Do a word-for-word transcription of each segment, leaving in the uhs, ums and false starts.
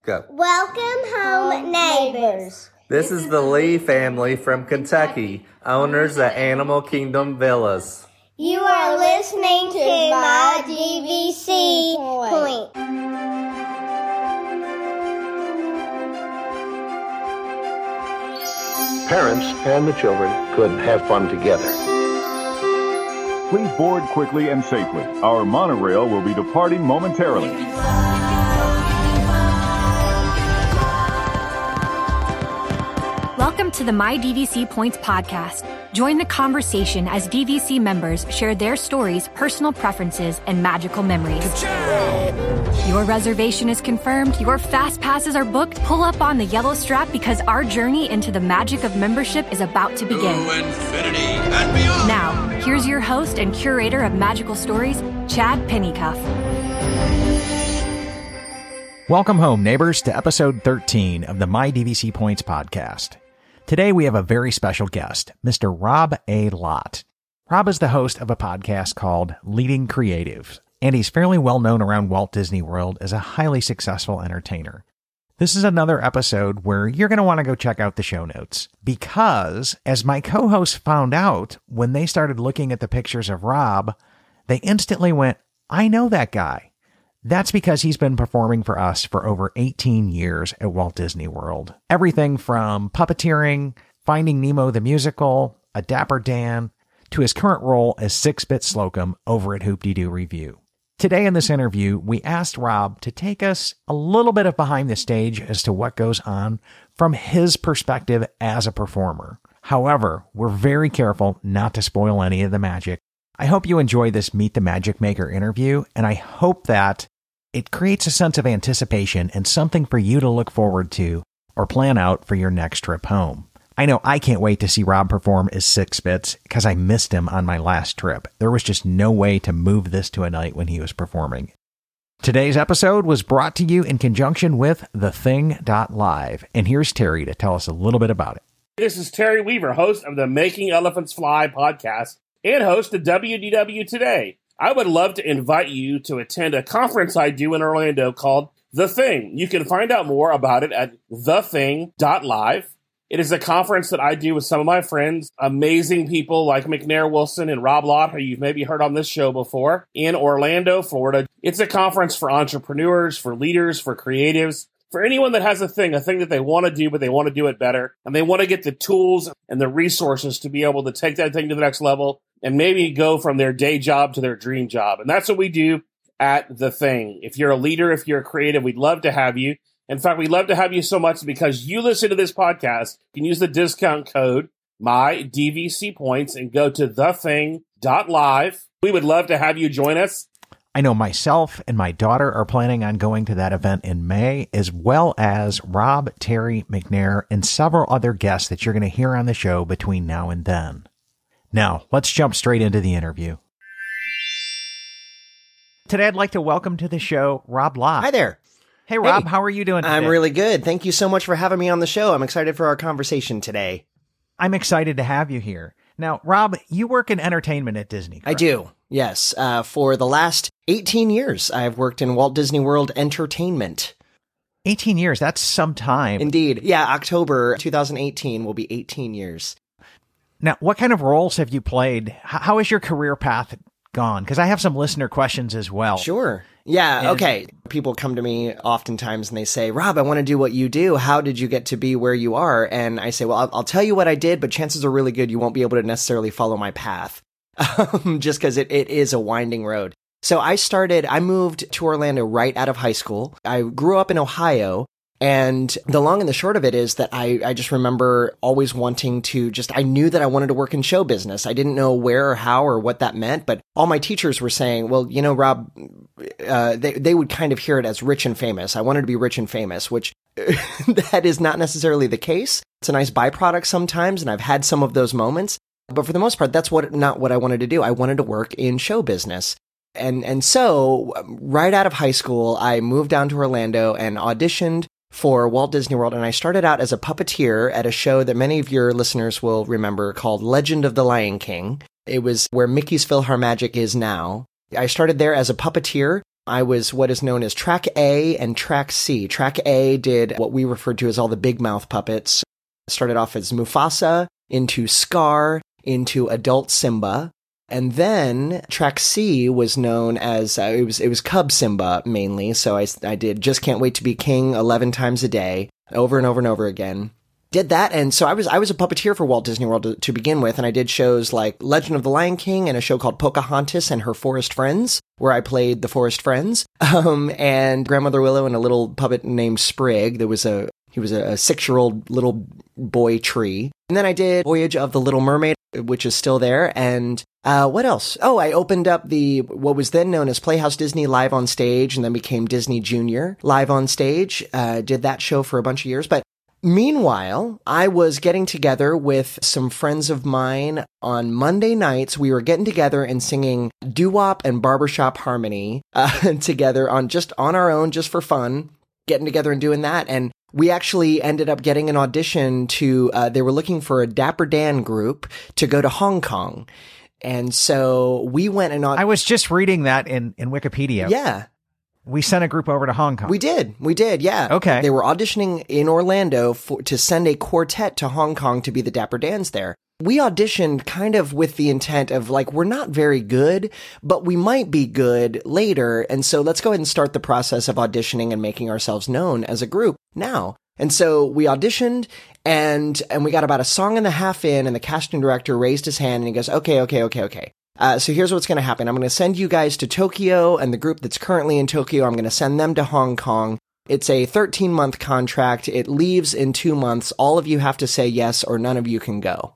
Go. Welcome home, neighbors. This is the Lee family from Kentucky, owners of Animal Kingdom Villas. You are listening to My D V C Point. Parents and the children could have fun together. Please board quickly and safely. Our monorail will be departing momentarily. Welcome to the My D V C Points podcast. Join the conversation as D V C members share their stories, personal preferences, and magical memories. Your reservation is confirmed. Your fast passes are booked. Pull up on the yellow strap because our journey into the magic of membership is about to begin. To infinity and beyond. Now, here's your host and curator of magical stories, Chad Pennycuff. Welcome home, neighbors, to episode thirteen of the My D V C Points podcast. Today we have a very special guest, Mister Rob A. Lott. Rob is the host of a podcast called Leading Creatives, and he's fairly well known around Walt Disney World as a highly successful entertainer. This is another episode where you're going to want to go check out the show notes, because as my co-hosts found out when they started looking at the pictures of Rob, they instantly went, I know that guy. That's because he's been performing for us for over eighteen years at Walt Disney World. Everything from puppeteering, Finding Nemo the musical, a Dapper Dan, to his current role as Six-Bit Slocum over at Hoop-Dee-Doo Review. Today in this interview, we asked Rob to take us a little bit of behind the stage as to what goes on from his perspective as a performer. However, we're very careful not to spoil any of the magic. I hope you enjoy this Meet the Magic Maker interview, and I hope that it creates a sense of anticipation and something for you to look forward to or plan out for your next trip home. I know I can't wait to see Rob perform as Six-Bits because I missed him on my last trip. There was just no way to move this to a night when he was performing. Today's episode was brought to you in conjunction with the thing dot live, and here's Terry to tell us a little bit about it. This is Terry Weaver, host of the Making Elephants Fly podcast and host of W D W Today. I would love to invite you to attend a conference I do in Orlando called The Thing. You can find out more about it at the thing dot live. It is a conference that I do with some of my friends, amazing people like McNair Wilson and Rob Lott, who you've maybe heard on this show before, in Orlando, Florida. It's a conference for entrepreneurs, for leaders, for creatives, for anyone that has a thing, a thing that they want to do, but they want to do it better, and they want to get the tools and the resources to be able to take that thing to the next level and maybe go from their day job to their dream job. And that's what we do at The Thing. If you're a leader, if you're a creative, we'd love to have you. In fact, we'd love to have you so much because you listen to this podcast, you can use the discount code MyDVCPoints and go to the thing dot live. We would love to have you join us. I know myself and my daughter are planning on going to that event in May, as well as Rob, Terry, McNair, and several other guests that you're going to hear on the show between now and then. Now, let's jump straight into the interview. Today, I'd like to welcome to the show Rob Lott. Hi there. Hey, Rob, Hey. how are you doing today? I'm really good. Thank you so much for having me on the show. I'm excited for our conversation today. I'm excited to have you here. Now, Rob, you work in entertainment at Disney, correct? I do, yes. Uh, for the last eighteen years, I've worked in Walt Disney World Entertainment. eighteen years, that's some time. Indeed. Yeah, October twenty eighteen will be eighteen years. Now, what kind of roles have you played? H- how has your career path gone? Because I have some listener questions as well. Sure. Yeah, And- okay. People come to me oftentimes and they say, Rob, I want to do what you do. How did you get to be where you are? And I say, well, I'll, I'll tell you what I did, but chances are really good you won't be able to necessarily follow my path, um, just because it, it is a winding road. So I started, I moved to Orlando right out of high school. I grew up in Ohio. And the long and the short of it is that I, I just remember always wanting to just, I knew that I wanted to work in show business. I didn't know where or how or what that meant, but all my teachers were saying, well, you know, Rob, uh, they, they would kind of hear it as rich and famous. I wanted to be rich and famous, which that is not necessarily the case. It's a nice byproduct sometimes, and I've had some of those moments. But for the most part, that's what not what I wanted to do. I wanted to work in show business. And, and so right out of high school, I moved down to Orlando and auditioned for Walt Disney World, and I started out as a puppeteer at a show that many of your listeners will remember called Legend of the Lion King. It was where Mickey's PhilharMagic is now. I started there as a puppeteer, I was what is known as Track A and Track C. Track A did what we referred to as all the big mouth puppets. Started off as Mufasa, into Scar, into adult Simba. And then Track C was known as, uh, it was it was Cub Simba mainly. So I, I did Just Can't Wait to Be King eleven times a day, over and over and over again. Did that, and so I was I was a puppeteer for Walt Disney World to, to begin with, and I did shows like Legend of the Lion King and a show called Pocahontas and Her Forest Friends, where I played the Forest Friends, um, and Grandmother Willow and a little puppet named Sprig. There was a he was a, a six-year-old little boy tree, and then I did Voyage of the Little Mermaid, which is still there, and uh, what else? Oh, I opened up the what was then known as Playhouse Disney Live on Stage, and then became Disney Junior Live on Stage. Uh, did that show for a bunch of years, but. Meanwhile, I was getting together with some friends of mine on Monday nights. We were getting together and singing doo-wop and barbershop harmony uh, together on just on our own, just for fun, getting together and doing that. And we actually ended up getting an audition to, uh, they were looking for a Dapper Dan group to go to Hong Kong. And so we went and... Aud- I was just reading that in, in Wikipedia. Yeah. We sent a group over to Hong Kong. We did. We did, yeah. Okay. They were auditioning in Orlando for, to send a quartet to Hong Kong to be the Dapper Dans there. We auditioned kind of with the intent of like, we're not very good, but we might be good later. And so let's go ahead and start the process of auditioning and making ourselves known as a group now. And so we auditioned and, and we got about a song and a half in, and the casting director raised his hand and he goes, okay, okay, okay, okay. Uh, so here's what's going to happen. I'm going to send you guys to Tokyo, and the group that's currently in Tokyo, I'm going to send them to Hong Kong. It's a thirteen-month contract. It leaves in two months. All of you have to say yes, or none of you can go.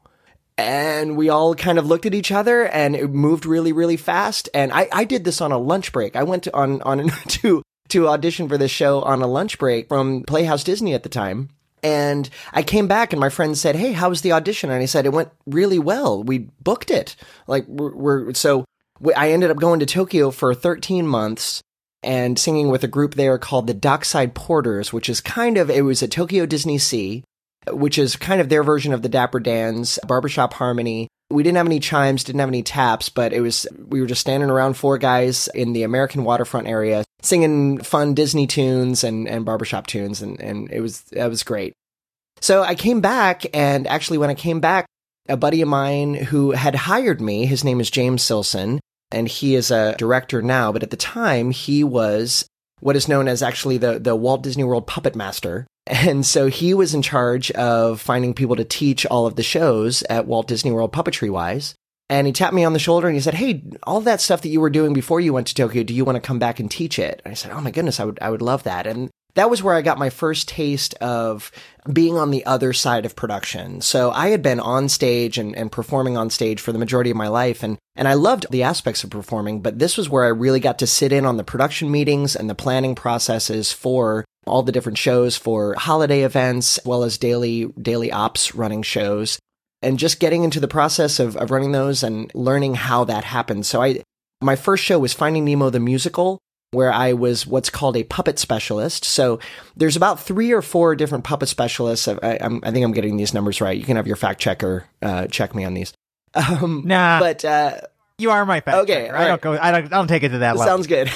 And we all kind of looked at each other, and it moved really, really fast. And I, I did this on a lunch break. I went to, on, on to, to audition for this show on a lunch break from Playhouse Disney at the time. And I came back and my friend said, hey, how was the audition? And I said, it went really well. We booked it. Like we're, we're so we, I ended up going to Tokyo for thirteen months and singing with a group there called the Dockside Porters, which is kind of, it was a Tokyo Disney Sea, which is kind of their version of the Dapper Dans, barbershop harmony. We didn't have any chimes, didn't have any taps, but it was, we were just standing around four guys in the American waterfront area singing fun Disney tunes and, and barbershop tunes. And, and it was, it was great. So I came back, and actually when I came back, a buddy of mine who had hired me, his name is James Silson, and he is a director now, but at the time he was what is known as actually the, the Walt Disney World Puppet Master. And so he was in charge of finding people to teach all of the shows at Walt Disney World puppetry wise. And he tapped me on the shoulder and he said, hey, all that stuff that you were doing before you went to Tokyo, do you want to come back and teach it? And I said, oh my goodness, I would, I would love that. And that was where I got my first taste of being on the other side of production. So I had been on stage and, and performing on stage for the majority of my life. And, and I loved the aspects of performing, but this was where I really got to sit in on the production meetings and the planning processes for all the different shows, for holiday events, as well as daily, daily ops running shows, and just getting into the process of, of running those and learning how that happened. So I, my first show was Finding Nemo the Musical, where I was what's called a puppet specialist. So there's about three or four different puppet specialists. I, I'm, I think I'm getting these numbers right. You can have your fact checker uh, check me on these. Um, nah, but uh, you are my fact okay, checker. I don't right. go. I don't. I don't take it to that level. Sounds good.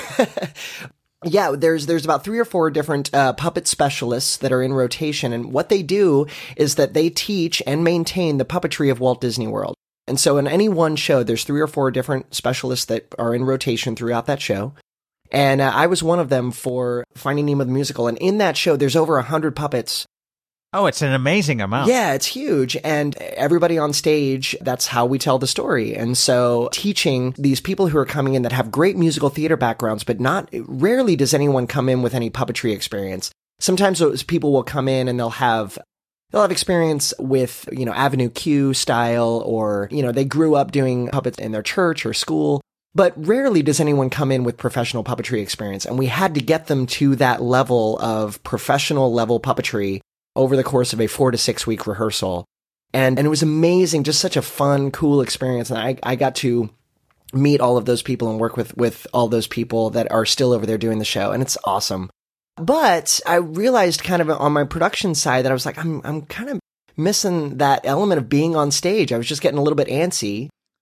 Yeah, there's there's about three or four different uh, puppet specialists that are in rotation, and what they do is that they teach and maintain the puppetry of Walt Disney World. And so in any one show, there's three or four different specialists that are in rotation throughout that show. And uh, I was one of them for Finding Nemo the Musical. And in that show, there's over one hundred puppets. Oh, it's an amazing amount. Yeah, it's huge. And everybody on stage, that's how we tell the story. And so teaching these people who are coming in that have great musical theater backgrounds, but not rarely does anyone come in with any puppetry experience. Sometimes those people will come in and they'll have They'll have experience with, you know, Avenue Q style, or, you know, they grew up doing puppets in their church or school. But rarely does anyone come in with professional puppetry experience. And we had to get them to that level of professional level puppetry over the course of a four to six week rehearsal. And, and it was amazing, just such a fun, cool experience. And I, I got to meet all of those people and work with, with all those people that are still over there doing the show. And it's awesome. But I realized kind of on my production side that I was like, I'm, I'm kind of missing that element of being on stage. I was just getting a little bit antsy.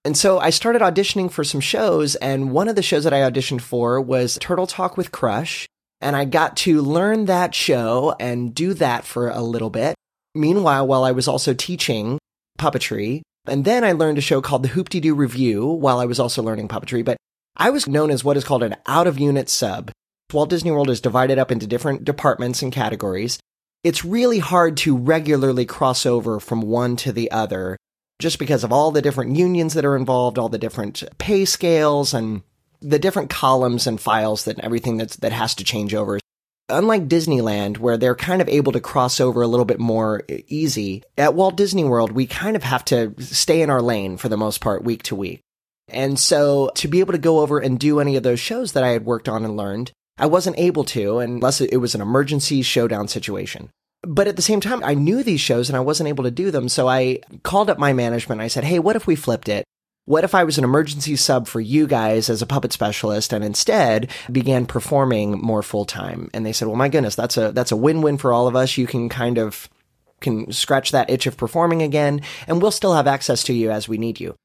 And so I started auditioning for some shows, and one of the shows that I auditioned for was Turtle Talk with Crush, and I got to learn that show and do that for a little bit. Meanwhile, while I was also teaching puppetry, and then I learned a show called the Hoop-Dee-Doo Review while I was also learning puppetry, but I was known as what is called an out-of-unit sub. Walt Disney World is divided up into different departments and categories. It's really hard to regularly cross over from one to the other, just because of all the different unions that are involved, all the different pay scales, and the different columns and files that everything that's, that has to change over. Unlike Disneyland, where they're kind of able to cross over a little bit more easy, at Walt Disney World, we kind of have to stay in our lane for the most part, week to week. And so to be able to go over and do any of those shows that I had worked on and learned, I wasn't able to unless it was an emergency showdown situation. But at the same time, I knew these shows and I wasn't able to do them. So I called up my management. I said, hey, what if we flipped it? What if I was an emergency sub for you guys as a puppet specialist and instead began performing more full time? And they said, well, my goodness, that's a, that's a win-win for all of us. You can kind of can scratch that itch of performing again, and we'll still have access to you as we need you.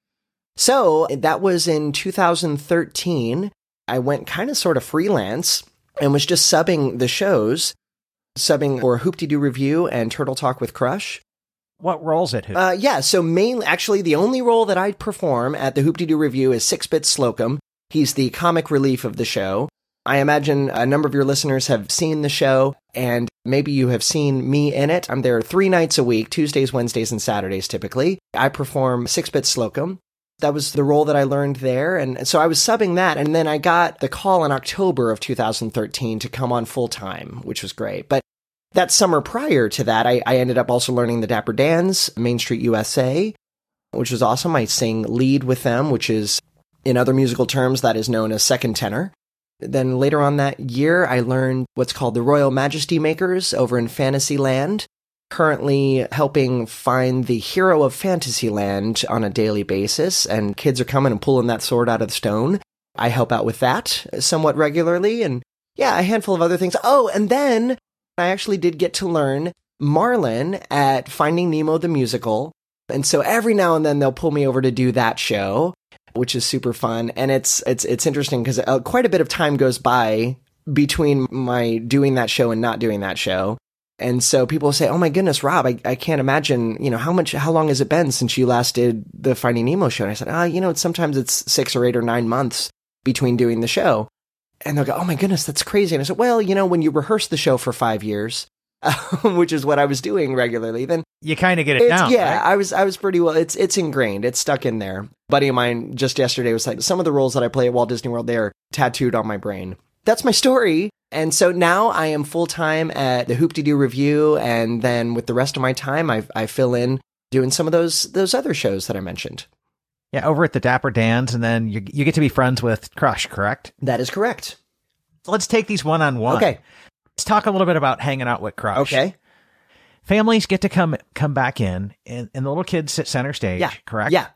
So that was in two thousand thirteen. I went kind of sort of freelance and was just subbing the shows, subbing for Hoop-Dee-Doo Review and Turtle Talk with Crush. What roles at Hoop? Uh, yeah, so mainly, actually, the only role that I perform at the Hoop-Dee-Doo Review is Six-Bit Slocum. He's the comic relief of the show. I imagine a number of your listeners have seen the show, and maybe you have seen me in it. I'm there three nights a week, Tuesdays, Wednesdays, and Saturdays, typically. I perform Six-Bit Slocum. That was the role that I learned there, and so I was subbing that, and then I got the call in October of two thousand thirteen to come on full-time, which was great. But that summer prior to that, I, I ended up also learning the Dapper Dans, Main Street U S A, which was awesome. I sang lead with them, which is, in other musical terms, that is known as second tenor. Then later on that year, I learned what's called the Royal Majesty Makers over in Fantasyland, currently helping find the hero of Fantasyland on a daily basis, and kids are coming and pulling that sword out of the stone. I help out with that somewhat regularly, and yeah, a handful of other things. Oh, and then I actually did get to learn Marlin at Finding Nemo the Musical, and so every now and then they'll pull me over to do that show, which is super fun. And it's it's it's interesting because uh, quite a bit of time goes by between my doing that show and not doing that show. And so people say, oh my goodness, Rob, I, I can't imagine, you know, how much, how long has it been since you last did the Finding Nemo show? And I said, ah, oh, you know, it's, sometimes it's six or eight or nine months between doing the show. And they'll go, oh my goodness, that's crazy. And I said, well, you know, when you rehearse the show for five years, which is what I was doing regularly, then you kind of get it down. Yeah, right? I was, I was pretty well, it's, it's ingrained. It's stuck in there. A buddy of mine just yesterday was like, some of the roles that I play at Walt Disney World, they're tattooed on my brain. That's my story. And so now I am full-time at the Hoop-Dee-Doo Review, and then with the rest of my time, I, I fill in doing some of those those other shows that I mentioned. Yeah, over at the Dapper Dans, and then you you get to be friends with Crush, correct? That is correct. Let's take these one-on-one. Okay. Let's talk a little bit about hanging out with Crush. Okay. Families get to come come back in, and, and the little kids sit center stage, yeah. correct? Yeah.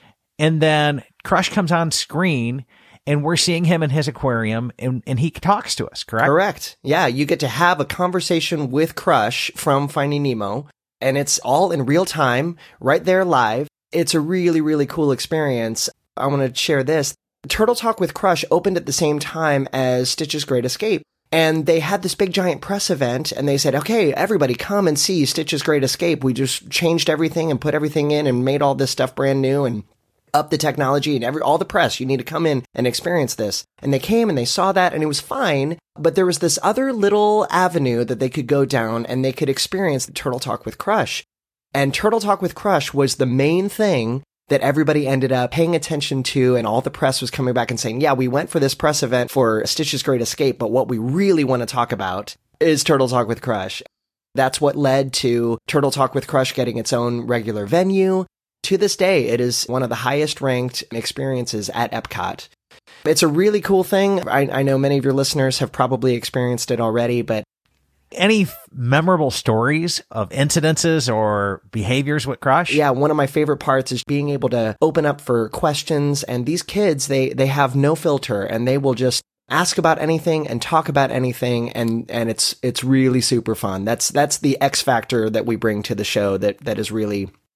And then Crush comes on screen, and we're seeing him in his aquarium, and, and he talks to us, correct? Correct. Yeah, you get to have a conversation with Crush from Finding Nemo, and it's all in real time, right there live. It's a really, really cool experience. I want to share this. Turtle Talk with Crush opened at the same time as Stitch's Great Escape, and they had this big giant press event, and they said, okay, everybody come and see Stitch's Great Escape. We just changed everything and put everything in and made all this stuff brand new, and up the technology and every all the press. You need to come in and experience this. And they came and they saw that, and it was fine. But there was this other little avenue that they could go down, and they could experience the Turtle Talk with Crush. And Turtle Talk with Crush was the main thing that everybody ended up paying attention to, and all the press was coming back and saying, yeah, we went for this press event for Stitch's Great Escape, but what we really want to talk about is Turtle Talk with Crush. That's what led to Turtle Talk with Crush getting its own regular venue. To this day, it is one of the highest ranked experiences at Epcot. It's a really cool thing. I, I know many of your listeners have probably experienced it already, but any memorable stories of incidences or behaviors with Crush? Yeah, one of my favorite parts is being able to open up for questions. And these kids, they, they have no filter, and they will just ask about anything and talk about anything. And, and it's, it's really super fun. That's, that's the X factor that we bring to the show that, that is really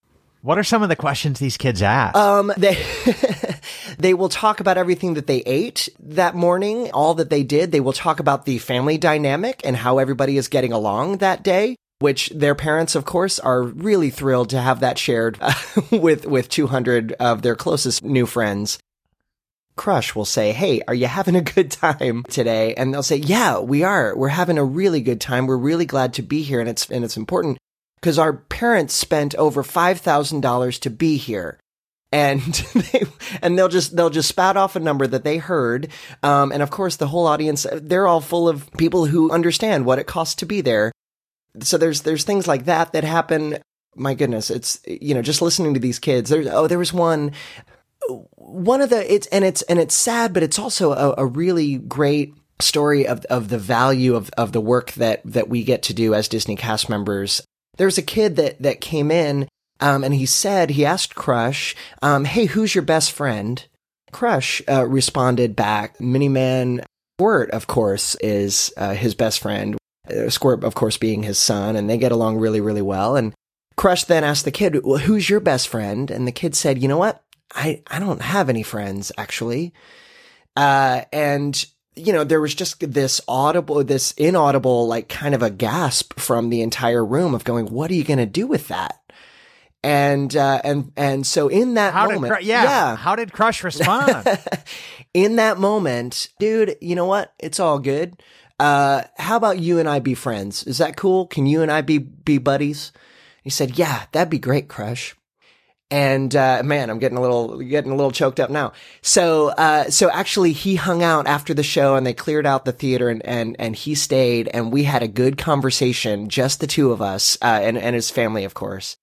What are some of the questions these kids ask? Um, they they will talk about everything that they ate that morning, all that they did. They will talk about the family dynamic and how everybody is getting along that day, which their parents, of course, are really thrilled to have that shared uh, with with two hundred of their closest new friends. Crush will say, "Hey, are you having a good time today?" And they'll say, "Yeah, we are. We're having a really good time. We're really glad to be here, and it's and it's important." Because our parents spent over five thousand dollars to be here. And they, and they'll just, they'll just spout off a number that they heard. Um, and of course, the whole audience, they're all full of people who understand what it costs to be there. So there's, there's things like that that happen. My goodness, it's, you know, just listening to these kids. There's, oh, there was one, one of the, it's, and it's, and it's sad, but it's also a, a really great story of, of the value of, of the work that, that we get to do as Disney cast members. There was a kid that, that came in, um, and he said, he asked Crush, um, "Hey, who's your best friend?" Crush, uh, responded back, Miniman Squirt, of course, is, uh, his best friend. Uh, Squirt, of course, being his son, and they get along really, really well. And Crush then asked the kid, "Well, who's your best friend?" And the kid said, "You know what? I, I don't have any friends, actually." Uh, and you know, there was just this audible, this inaudible, like kind of a gasp from the entire room of going, "What are you going to do with that?" And, uh, and, and so in that how moment, did Cru- yeah, yeah, how did Crush respond? In that moment, dude, you know what? It's all good. Uh, how about you and I be friends? Is that cool? Can you and I be, be buddies? He said, "Yeah, that'd be great, Crush." And, uh, man, I'm getting a little, getting a little choked up now. So, uh, so actually he hung out after the show and they cleared out the theater and, and, and he stayed and we had a good conversation, just the two of us, uh, and, and his family, of course.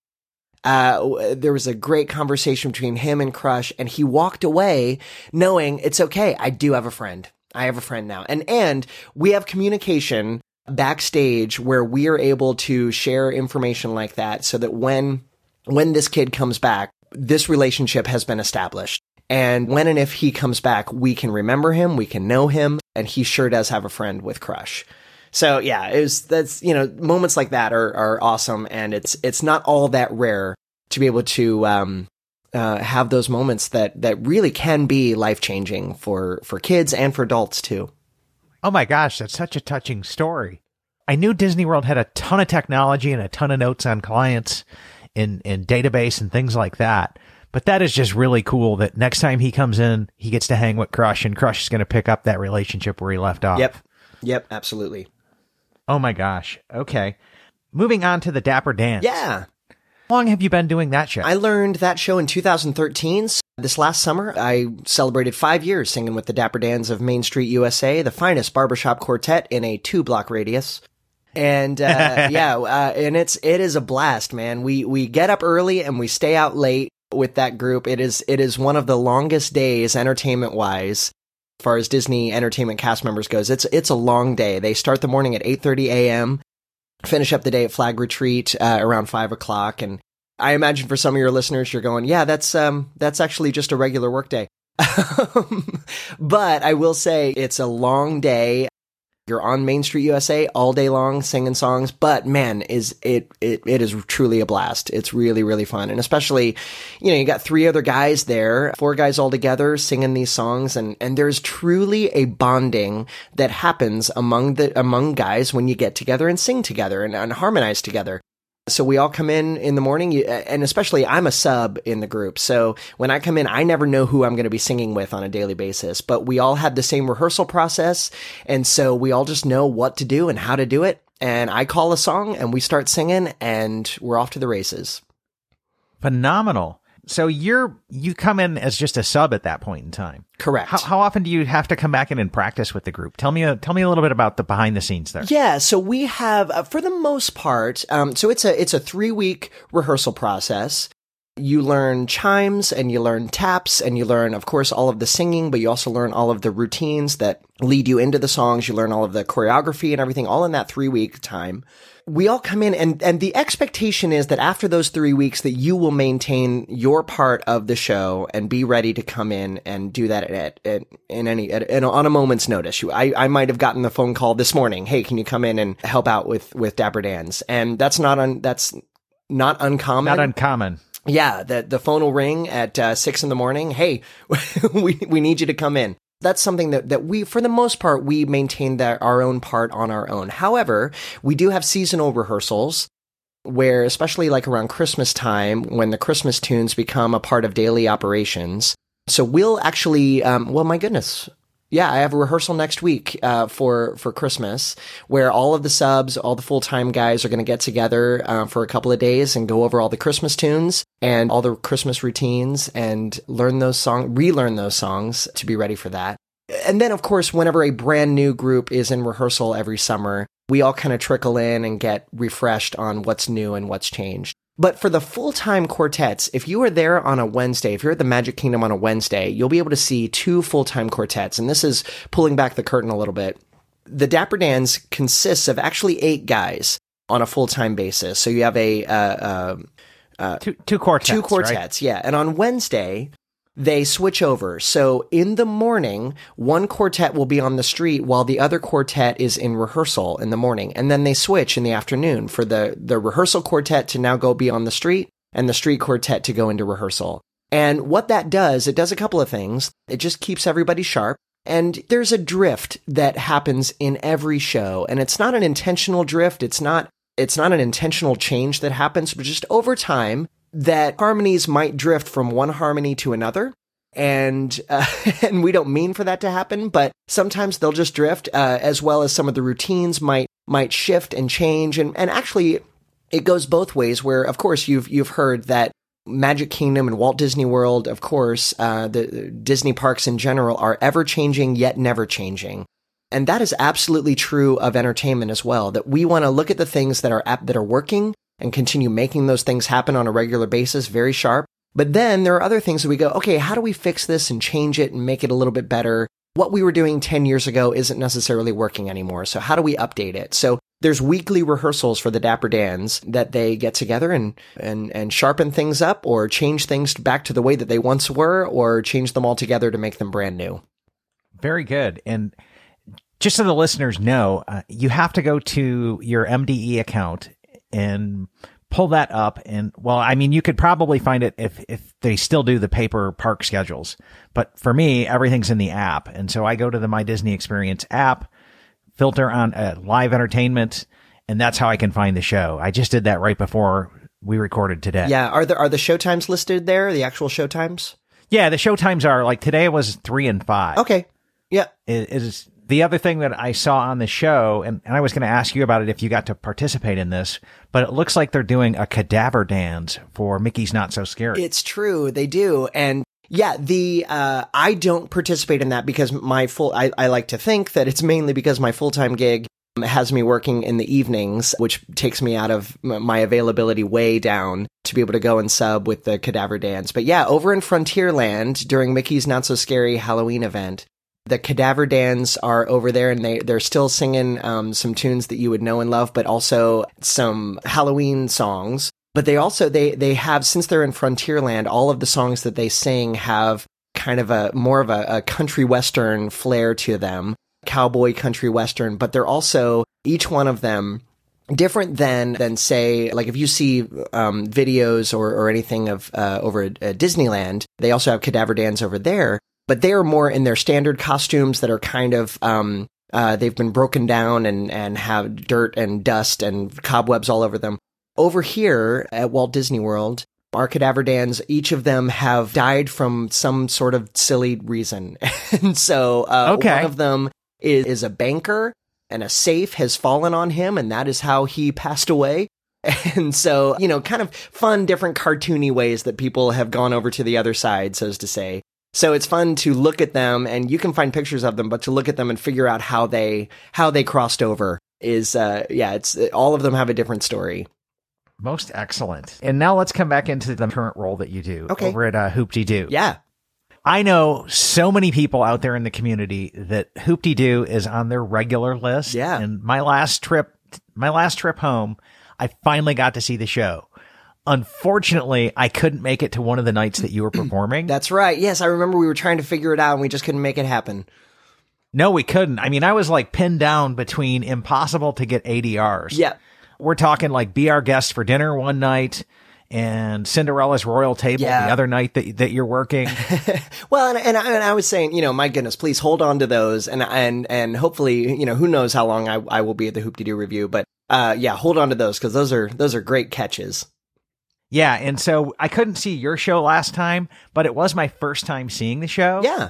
Uh, there was a great conversation between him and Crush and he walked away knowing it's okay. I do have a friend. I have a friend now. And, and we have communication backstage where we are able to share information like that so that when When this kid comes back, this relationship has been established. And when and if he comes back, we can remember him, we can know him, and he sure does have a friend with Crush. So yeah, it was, that's, you know, moments like that are, are awesome. And it's, it's not all that rare to be able to, um, uh, have those moments that, that really can be life changing for, for kids and for adults too. Oh my gosh, that's such a touching story. I knew Disney World had a ton of technology and a ton of notes on clients in, in database and things like that. But that is just really cool that next time he comes in, he gets to hang with Crush and Crush is going to pick up that relationship where he left off. Yep. Yep. Absolutely. Oh my gosh. Okay. Moving on to the Dapper Dans. Yeah. How long have you been doing that show? I learned that show in two thousand thirteen. This last summer, I celebrated five years singing with the Dapper Dans of Main Street, U S A, the finest barbershop quartet in a two block radius. And, uh, yeah, uh, and it's, it is a blast, man. We, we get up early and we stay out late with that group. It is, it is one of the longest days entertainment wise, as far as Disney entertainment cast members goes. It's, it's a long day. They start the morning at eight thirty a.m., finish up the day at Flag Retreat, uh, around five o'clock. And I imagine for some of your listeners, you're going, yeah, that's, um, that's actually just a regular work day. But I will say it's a long day. You're on Main Street, U S A all day long singing songs, but man, is it, it, it is truly a blast. It's really, really fun. And especially, you know, you got three other guys there, four guys all together singing these songs. And, and there's truly a bonding that happens among the, among guys when you get together and sing together and, and harmonize together. So we all come in in the morning, and especially I'm a sub in the group. So when I come in, I never know who I'm going to be singing with on a daily basis, but we all have the same rehearsal process. And so we all just know what to do and how to do it. And I call a song and we start singing and we're off to the races. Phenomenal. So you're, you come in as just a sub at that point in time. Correct. How, how often do you have to come back in and practice with the group? Tell me, a, tell me a little bit about the behind the scenes there. Yeah. So we have, uh, for the most part, um, so it's a, it's a three week rehearsal process. You learn chimes and you learn taps and you learn, of course, all of the singing, but you also learn all of the routines that lead you into the songs. You learn all of the choreography and everything, all in that three week time. We all come in and, and the expectation is that after those three weeks that you will maintain your part of the show and be ready to come in and do that at, at in any, at, at, on a moment's notice. You, I, I might have gotten the phone call this morning. Hey, can you come in and help out with, with Dapper Dans? And that's not un, that's not uncommon. Not uncommon. yeah, the, the phone will ring at uh, six in the morning. Hey, we, we need you to come in. That's something that, that we, for the most part, we maintain that our own part on our own. However, we do have seasonal rehearsals where, especially like around Christmas time, when the Christmas tunes become a part of daily operations. So we'll actually, um, well, my goodness. Yeah, I have a rehearsal next week uh, for for Christmas where all of the subs, all the full-time guys are going to get together uh, for a couple of days and go over all the Christmas tunes and all the Christmas routines and learn those songs, relearn those songs to be ready for that. And then, of course, whenever a brand new group is in rehearsal every summer, we all kind of trickle in and get refreshed on what's new and what's changed. But for the full-time quartets, if you are there on a Wednesday, if you're at the Magic Kingdom on a Wednesday, you'll be able to see two full-time quartets. And this is pulling back the curtain a little bit. The Dapper Dans consists of actually eight guys on a full-time basis. So you have a... Uh, uh, uh, two, two quartets, Two quartets, right? yeah. And on Wednesday, they switch over. So in the morning, one quartet will be on the street while the other quartet is in rehearsal in the morning. And then they switch in the afternoon for the, the rehearsal quartet to now go be on the street and the street quartet to go into rehearsal. And what that does, it does a couple of things. It just keeps everybody sharp. And there's a drift that happens in every show. And it's not an intentional drift. It's not, it's not an intentional change that happens, but just over time, that harmonies might drift from one harmony to another. And, uh, and we don't mean for that to happen, but sometimes they'll just drift, uh, as well as some of the routines might, might shift and change. And, and actually it goes both ways where, of course, you've, you've heard that Magic Kingdom and Walt Disney World, of course, uh, the, the Disney parks in general are ever changing yet never changing. And that is absolutely true of entertainment as well, that we want to look at the things that are that are working and continue making those things happen on a regular basis, very sharp. But then there are other things that we go, okay, how do we fix this and change it and make it a little bit better? What we were doing ten years ago isn't necessarily working anymore. So how do we update it? So there's weekly rehearsals for the Dapper Dans that they get together and, and, and sharpen things up or change things back to the way that they once were or change them all together to make them brand new. Very good. And just so the listeners know, uh, you have to go to your M D E account and pull that up. And well, I mean, you could probably find it if, if they still do the paper park schedules, but for me, everything's in the app. And so I go to the My Disney Experience app, filter on uh, live entertainment, and that's how I can find the show. I just did that right before we recorded today. Yeah. Are the, are the show times listed there? The actual show times? Yeah. The show times are like today was three and five. Okay. Yeah. It is. The other thing that I saw on the show, and, and I was going to ask you about it if you got to participate in this, but it looks like they're doing a cadaver dance for Mickey's Not So Scary. It's true. They do. And yeah, the, uh, I don't participate in that because my full, I, I like to think that it's mainly because my full-time gig has me working in the evenings, which takes me out of my availability way down to be able to go and sub with the cadaver dance. But yeah, over in Frontierland during Mickey's Not So Scary Halloween event, the Cadaver Dans are over there and they, they're still singing um, some tunes that you would know and love, but also some Halloween songs. But they also, they, they have, since they're in Frontierland, all of the songs that they sing have kind of a, more of a, a country western flair to them, cowboy country western, but they're also, each one of them, different than, than say, like if you see um, videos or, or anything of uh, over at, at Disneyland, they also have Cadaver Dans over there. But they are more in their standard costumes that are kind of, um, uh, they've been broken down and, and have dirt and dust and cobwebs all over them. Over here at Walt Disney World, our Cadaver Dans, each of them have died from some sort of silly reason. And so uh, okay. one of them is, is a banker and a safe has fallen on him and that is how he passed away. And so, you know, kind of fun, different cartoony ways that people have gone over to the other side, so as to say. So it's fun to look at them, and you can find pictures of them, but to look at them and figure out how they how they crossed over is, uh, yeah, it's all of them have a different story. Most excellent. And now let's come back into the current role that you do okay. over at uh, Hoop-Dee-Doo. Yeah. I know so many people out there in the community that Hoop-Dee-Doo is on their regular list. Yeah. And my last trip, my last trip home, I finally got to see the show. Unfortunately, I couldn't make it to one of the nights that you were performing. That's right. Yes, I remember we were trying to figure it out and we just couldn't make it happen. No, we couldn't. I mean, I was like pinned down between impossible to get A D Rs. Yeah. We're talking like be our guest for dinner one night and Cinderella's Royal Table Yeah. the other night that that you're working. Well, and, and, I, and I was saying, you know, my goodness, please hold on to those. And, and, and hopefully, you know, who knows how long I, I will be at the Hoop-Dee-Doo review. But, uh, yeah, hold on to those because those are, those are great catches. Yeah. And so I couldn't see your show last time, but it was my first time seeing the show. Yeah.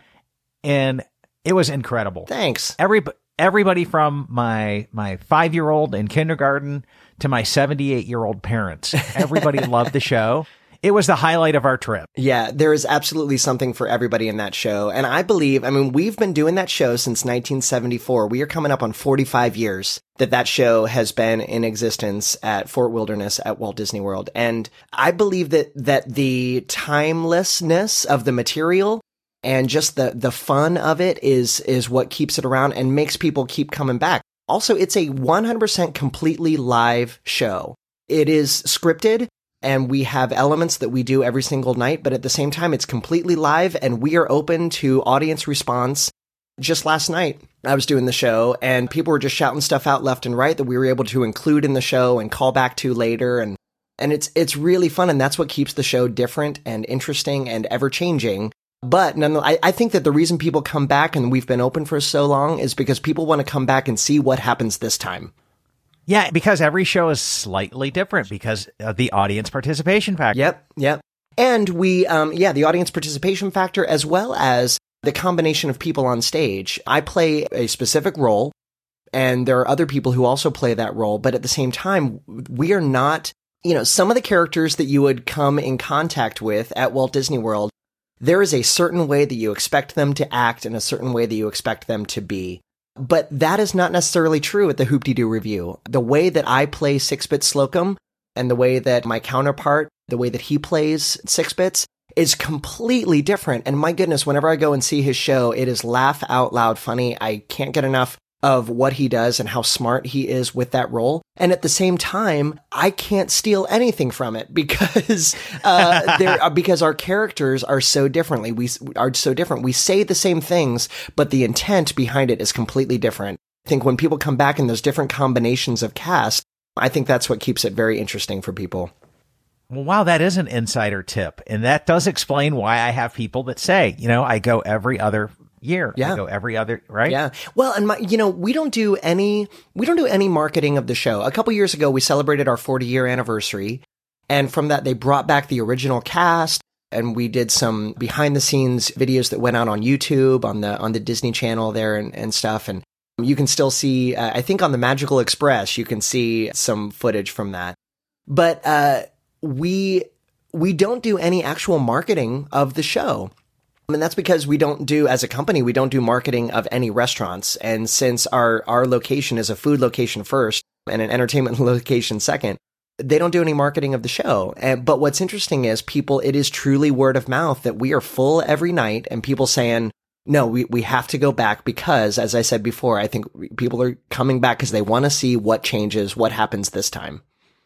And it was incredible. Thanks. Every, everybody from my, my five-year-old in kindergarten to my seventy-eight-year-old parents, everybody loved the show. It was the highlight of our trip. Yeah, there is absolutely something for everybody in that show. And I believe, I mean, we've been doing that show since nineteen seventy-four. We are coming up on forty-five years that that show has been in existence at Fort Wilderness at Walt Disney World. And I believe that, that the timelessness of the material and just the, the fun of it is, is what keeps it around and makes people keep coming back. Also, it's a one hundred percent completely live show. It is scripted. And we have elements that we do every single night, but at the same time, it's completely live and we are open to audience response. Just last night, I was doing the show and people were just shouting stuff out left and right that we were able to include in the show and call back to later. And, and it's, it's really fun. And that's what keeps the show different and interesting and ever changing. But nonetheless, I, I think that the reason people come back and we've been open for so long is because people want to come back and see what happens this time. Yeah, because every show is slightly different because of the audience participation factor. Yep, yep. And we, um, yeah, the audience participation factor as well as the combination of people on stage. I play a specific role, and there are other people who also play that role, but at the same time, we are not, you know, some of the characters that you would come in contact with at Walt Disney World, there is a certain way that you expect them to act and a certain way that you expect them to be. But that is not necessarily true at the Hoop-Dee-Doo review. The way that I play Six-Bit Slocum and the way that my counterpart, the way that he plays Six-Bits is completely different. And my goodness, whenever I go and see his show, it is laugh out loud funny. I can't get enough of what he does and how smart he is with that role. And at the same time, I can't steal anything from it because, uh, there, because our characters are so differently. We are so different. We say the same things, but the intent behind it is completely different. I think when people come back in those different combinations of cast, I think that's what keeps it very interesting for people. Well, wow, that is an insider tip. And that does explain why I have people that say, you know, I go every other year. Yeah. I go every other, right? Yeah. Well, and my, you know, we don't do any, we don't do any marketing of the show. A couple years ago, we celebrated our forty year anniversary. And from that, they brought back the original cast and we did some behind the scenes videos that went out on YouTube, on the, on the Disney Channel there and, and stuff. And you can still see, uh, I think on the Magical Express, you can see some footage from that. But, uh, we, we don't do any actual marketing of the show. And that's because we don't do, as a company, we don't do marketing of any restaurants. And since our, our location is a food location first and an entertainment location second, they don't do any marketing of the show. And, but what's interesting is people, it is truly word of mouth that we are full every night and people saying, no, we, we have to go back because, as I said before, I think people are coming back because they want to see what changes, what happens this time.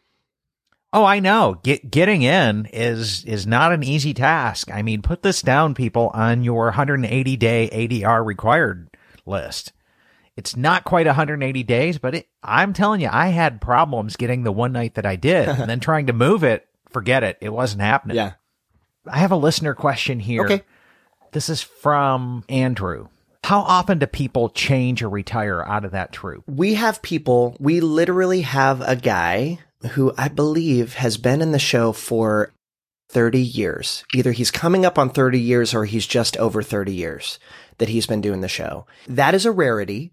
Oh, I know. Get, getting in is is not an easy task. I mean, put this down, people, on your one hundred eighty day A D R required list. It's not quite one hundred eighty days, but it, I'm telling you, I had problems getting the one night that I did, and then trying to move it, forget it. It wasn't happening. Yeah. I have a listener question here. Okay. This is from Andrew. How often do people change or retire out of that troupe? We have people, we literally have a guy who I believe has been in the show for thirty years. Either he's coming up on thirty years or he's just over thirty years that he's been doing the show. That is a rarity.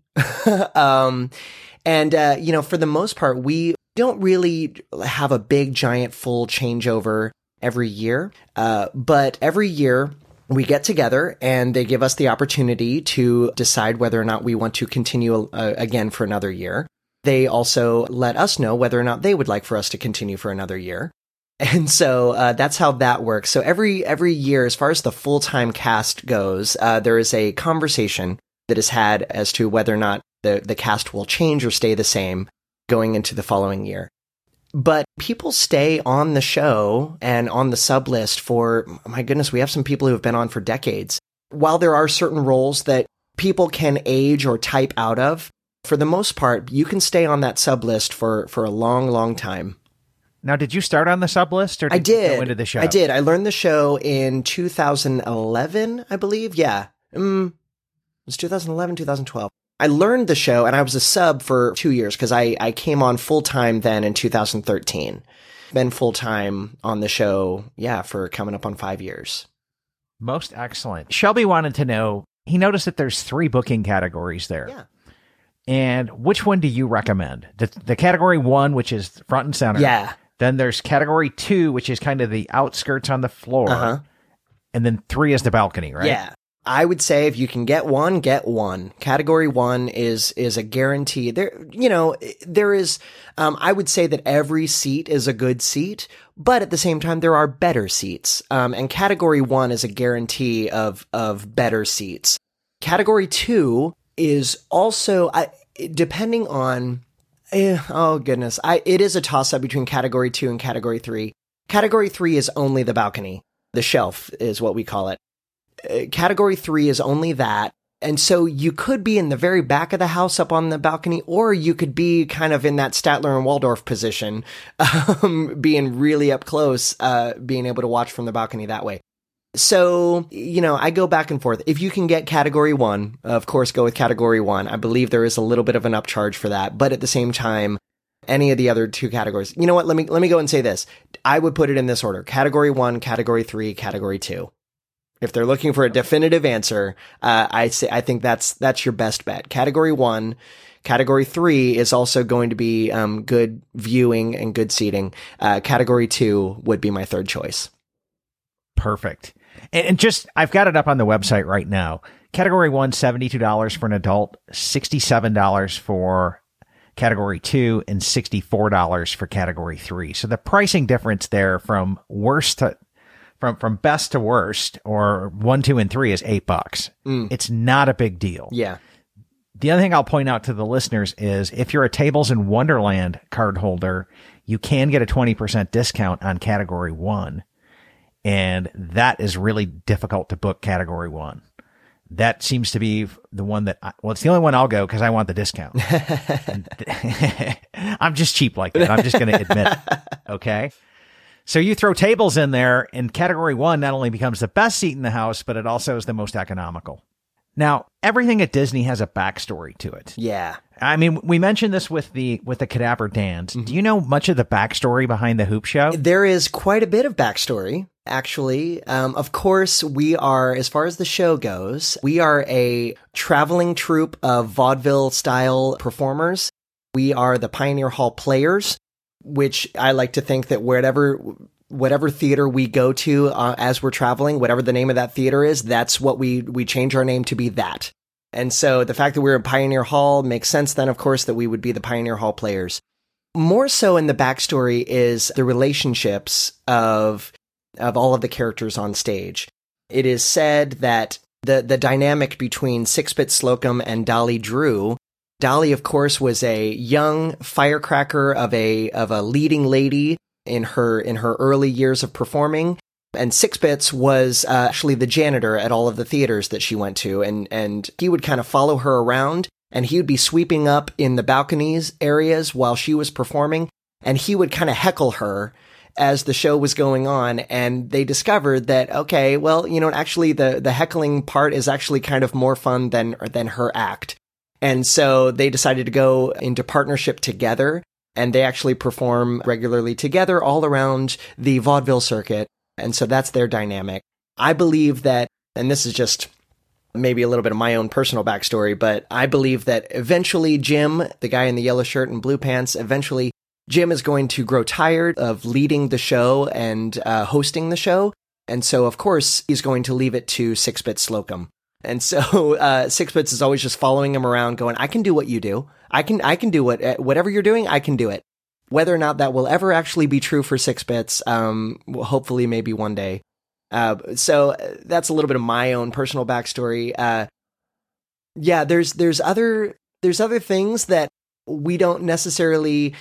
um, and, uh, you know, for the most part, we don't really have a big, giant, full changeover every year. Uh, but every year we get together and they give us the opportunity to decide whether or not we want to continue uh, again for another year. They also let us know whether or not they would like for us to continue for another year. And so uh, that's how that works. So every every year, as far as the full-time cast goes, uh, there is a conversation that is had as to whether or not the, the cast will change or stay the same going into the following year. But people stay on the show and on the sub list for, my goodness, we have some people who have been on for decades. While there are certain roles that people can age or type out of, for the most part, you can stay on that sub list for, for a long, long time. Now, did you start on the sub list, or did I did. you go into the show? I did. I learned the show in two thousand eleven, I believe. Yeah. Um, it was two thousand eleven, two thousand twelve. I learned the show, and I was a sub for two years because I, I came on full-time then in two thousand thirteen. Been full-time on the show, yeah, for coming up on five years. Most excellent. Shelby wanted to know, he noticed that there's three booking categories there. Yeah. And which one do you recommend? The, the category one, which is front and center. Yeah. Then there's category two, which is kind of the outskirts on the floor. Uh-huh. And then three is the balcony, right? Yeah. I would say if you can get one, get one. Category one is is a guarantee. There, you know, there is. Um, I would say that every seat is a good seat, but at the same time, there are better seats. Um, and category one is a guarantee of of better seats. Category two is also, I, depending on. Eh, oh goodness, I it is a toss up between category two and category three. Category three is only the balcony. The shelf is what we call it. Uh, category three is only that. And so you could be in the very back of the house up on the balcony, or you could be kind of in that Statler and Waldorf position, um, being really up close, uh, being able to watch from the balcony that way. So, you know, I go back and forth. If you can get category one, of course, go with category one. I believe there is a little bit of an upcharge for that, but at the same time, any of the other two categories, you know what? Let me, let me go and say this. I would put it in this order: category one, category three, category two. If they're looking for a definitive answer, uh, I say, I think that's, that's your best bet. Category one. Category three is also going to be, um, good viewing and good seating. Uh, category two would be my third choice. Perfect. And, and just, I've got it up on the website right now. Category one, seventy-two dollars for an adult, sixty-seven dollars for category two, and sixty-four dollars for category three. So the pricing difference there from worst to, from, from best to worst, or one, two, and three, is eight bucks. Mm. It's not a big deal. Yeah. The other thing I'll point out to the listeners is if you're a Tables in Wonderland card holder, you can get a twenty percent discount on category one. And that is really difficult to book category one. That seems to be the one that, I, well, it's the only one I'll go because I want the discount. I'm just cheap like that. I'm just going to admit it. Okay. So you throw Tables in there, and category one not only becomes the best seat in the house, but it also is the most economical. Now, everything at Disney has a backstory to it. Yeah. I mean, we mentioned this with the with the Cadaver Dans. Mm-hmm. Do you know much of the backstory behind the Hoop Show? There is quite a bit of backstory, actually. Um, of course, we are, as far as the show goes, we are a traveling troupe of vaudeville-style performers. We are the Pioneer Hall Players, which I like to think that wherever... whatever theater we go to uh, as we're traveling, whatever the name of that theater is, that's what we we change our name to be that. And so the fact that we're in Pioneer Hall makes sense then, of course, that we would be the Pioneer Hall Players. More so in the backstory is the relationships of of all of the characters on stage. It is said that the, the dynamic between Six-Bit Slocum and Dolly Drew, Dolly, of course, was a young firecracker of a of a leading lady in her in her early years of performing, and Six-Bits was uh, actually the janitor at all of the theaters that she went to, and and he would kind of follow her around, and he would be sweeping up in the balconies areas while she was performing, and he would kind of heckle her as the show was going on, and they discovered that, okay, well, you know, actually the the heckling part is actually kind of more fun than than her act, and so they decided to go into partnership together. And they actually perform regularly together all around the vaudeville circuit. And so that's their dynamic. I believe that, and this is just maybe a little bit of my own personal backstory, but I believe that eventually Jim, the guy in the yellow shirt and blue pants, eventually Jim is going to grow tired of leading the show and uh, hosting the show. And so, of course, he's going to leave it to Six-Bit Slocum. And so uh, Six-Bits is always just following him around going, I can do what you do. I can I can do what whatever you're doing, I can do it. Whether or not that will ever actually be true for Six-Bits, um, hopefully maybe one day. Uh, so that's a little bit of my own personal backstory. Uh, yeah, there's there's other there's other things that we don't necessarily,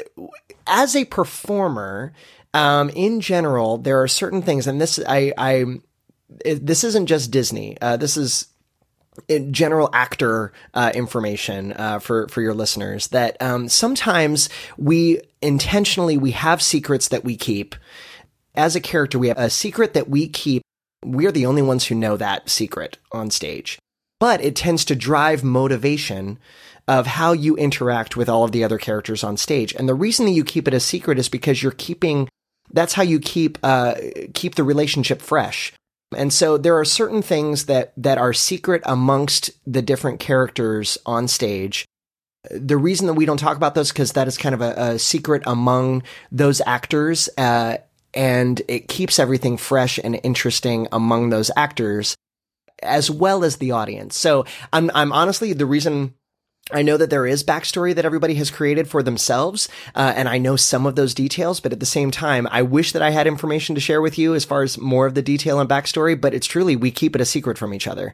as a performer, um, in general, there are certain things, and this I I this isn't just Disney. Uh, this is general actor uh, information uh, for for your listeners that um, sometimes we intentionally we have secrets that we keep. As a character, we have a secret that we keep. We are the only ones who know that secret on stage, but it tends to drive motivation of how you interact with all of the other characters on stage. And the reason that you keep it a secret is because you're keeping. That's how you keep uh, keep the relationship fresh. And so there are certain things that, that are secret amongst the different characters on stage. The reason that we don't talk about those because that is kind of a, a secret among those actors, uh, and it keeps everything fresh and interesting among those actors, as well as the audience. So I'm I'm honestly the reason. I know that there is backstory that everybody has created for themselves, uh, and I know some of those details, but at the same time, I wish that I had information to share with you as far as more of the detail and backstory, but it's truly, we keep it a secret from each other.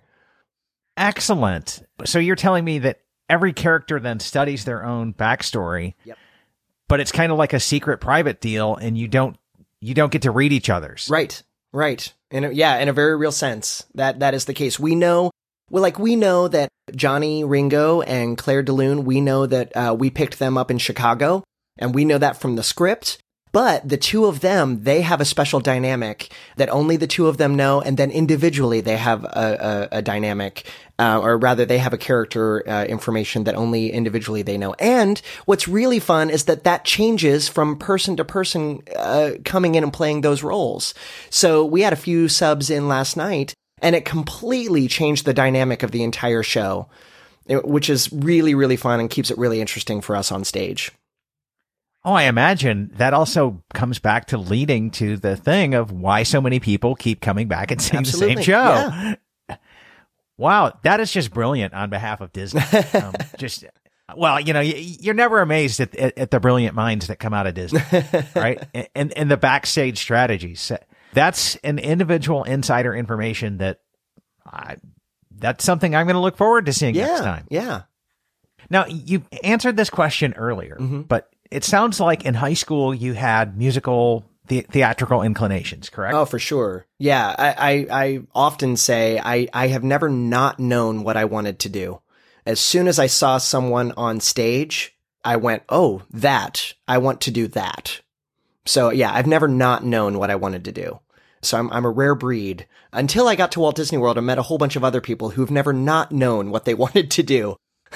Excellent. So you're telling me that every character then studies their own backstory, yep. but it's kind of like a secret private deal, and you don't you don't get to read each other's. Right, right. In a, yeah, in a very real sense, that that is the case. We know, well, like we know that Johnny Ringo and Claire de Lune, we know that uh, we picked them up in Chicago, and we know that from the script. But the two of them, they have a special dynamic that only the two of them know, and then individually they have a, a, a dynamic, uh, or rather they have a character uh, information that only individually they know. And what's really fun is that that changes from person to person uh, coming in and playing those roles. So we had a few subs in last night, and it completely changed the dynamic of the entire show, which is really, really fun and keeps it really interesting for us on stage. Oh, I imagine that also comes back to leading to the thing of why so many people keep coming back and seeing Absolutely. the same show. Yeah. Wow, that is just brilliant on behalf of Disney. Um, just, well, you know, you're never amazed at, at, at the brilliant minds that come out of Disney, right? And, and the backstage strategies. That's an individual insider information that I, that's something I'm going to look forward to seeing Yeah, next time. yeah. Now, you answered this question earlier, Mm-hmm. but it sounds like in high school you had musical, the, theatrical inclinations, correct? Oh, for sure. Yeah, I, I, I often say I, I have never not known what I wanted to do. As soon as I saw someone on stage, I went, oh, that, I want to do that. So yeah, I've never not known what I wanted to do. So I'm I'm a rare breed. Until I got to Walt Disney World and met a whole bunch of other people who've never not known what they wanted to do.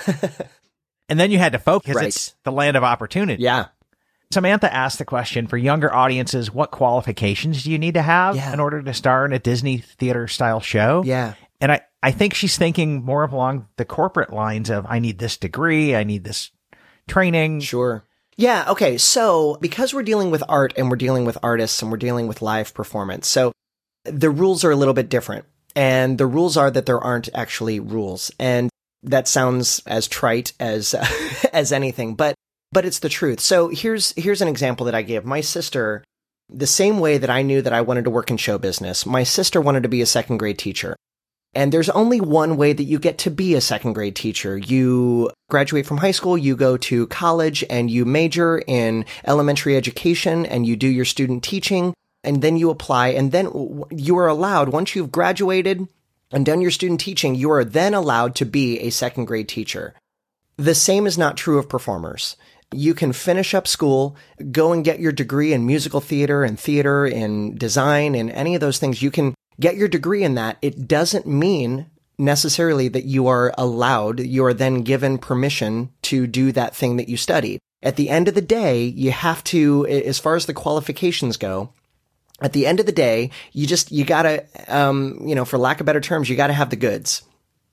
And then you had to focus. Right. It's the land of opportunity. Yeah. Samantha asked the question, for younger audiences, what qualifications do you need to have Yeah. in order to star in a Disney theater style show? Yeah. And I, I think she's thinking more along the corporate lines of, I need this degree, I need this training. Sure. Yeah, okay, so because we're dealing with art and we're dealing with artists and we're dealing with live performance, so the rules are a little bit different. And the rules are that there aren't actually rules. And that sounds as trite as as anything, but but it's the truth. So here's here's an example that I give. My sister, the same way that I knew that I wanted to work in show business, my sister wanted to be a second grade teacher. And there's only one way that you get to be a second grade teacher. You graduate from high school, you go to college, and you major in elementary education, and you do your student teaching, and then you apply, and then you are allowed, once you've graduated and done your student teaching, you are then allowed to be a second grade teacher. The same is not true of performers. You can finish up school, go and get your degree in musical theater and theater and design and any of those things. You can get your degree in that. It doesn't mean necessarily that you are allowed, you are then given permission to do that thing that you studied. At the end of the day, you have to, as far as the qualifications go, at the end of the day, you just, you gotta, um, you know, for lack of better terms, you gotta have the goods.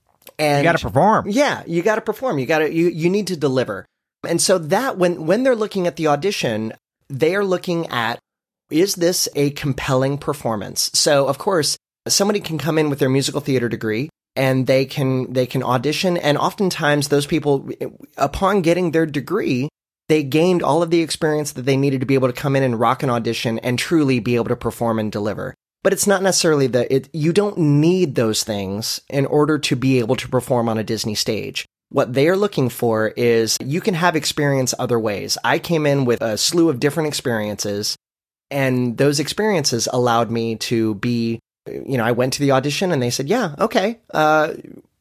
And You got to perform. Yeah, you gotta perform. You gotta, you, you need to deliver. And so that when, when they're looking at the audition, they are looking at, is this a compelling performance? So of course, somebody can come in with their musical theater degree and they can, they can audition. And oftentimes those people, upon getting their degree, they gained all of the experience that they needed to be able to come in and rock an audition and truly be able to perform and deliver. But it's not necessarily that it, you don't need those things in order to be able to perform on a Disney stage. What they are looking for is you can have experience other ways. I came in with a slew of different experiences, and those experiences allowed me to be, you know, I went to the audition and they said, yeah, okay, uh,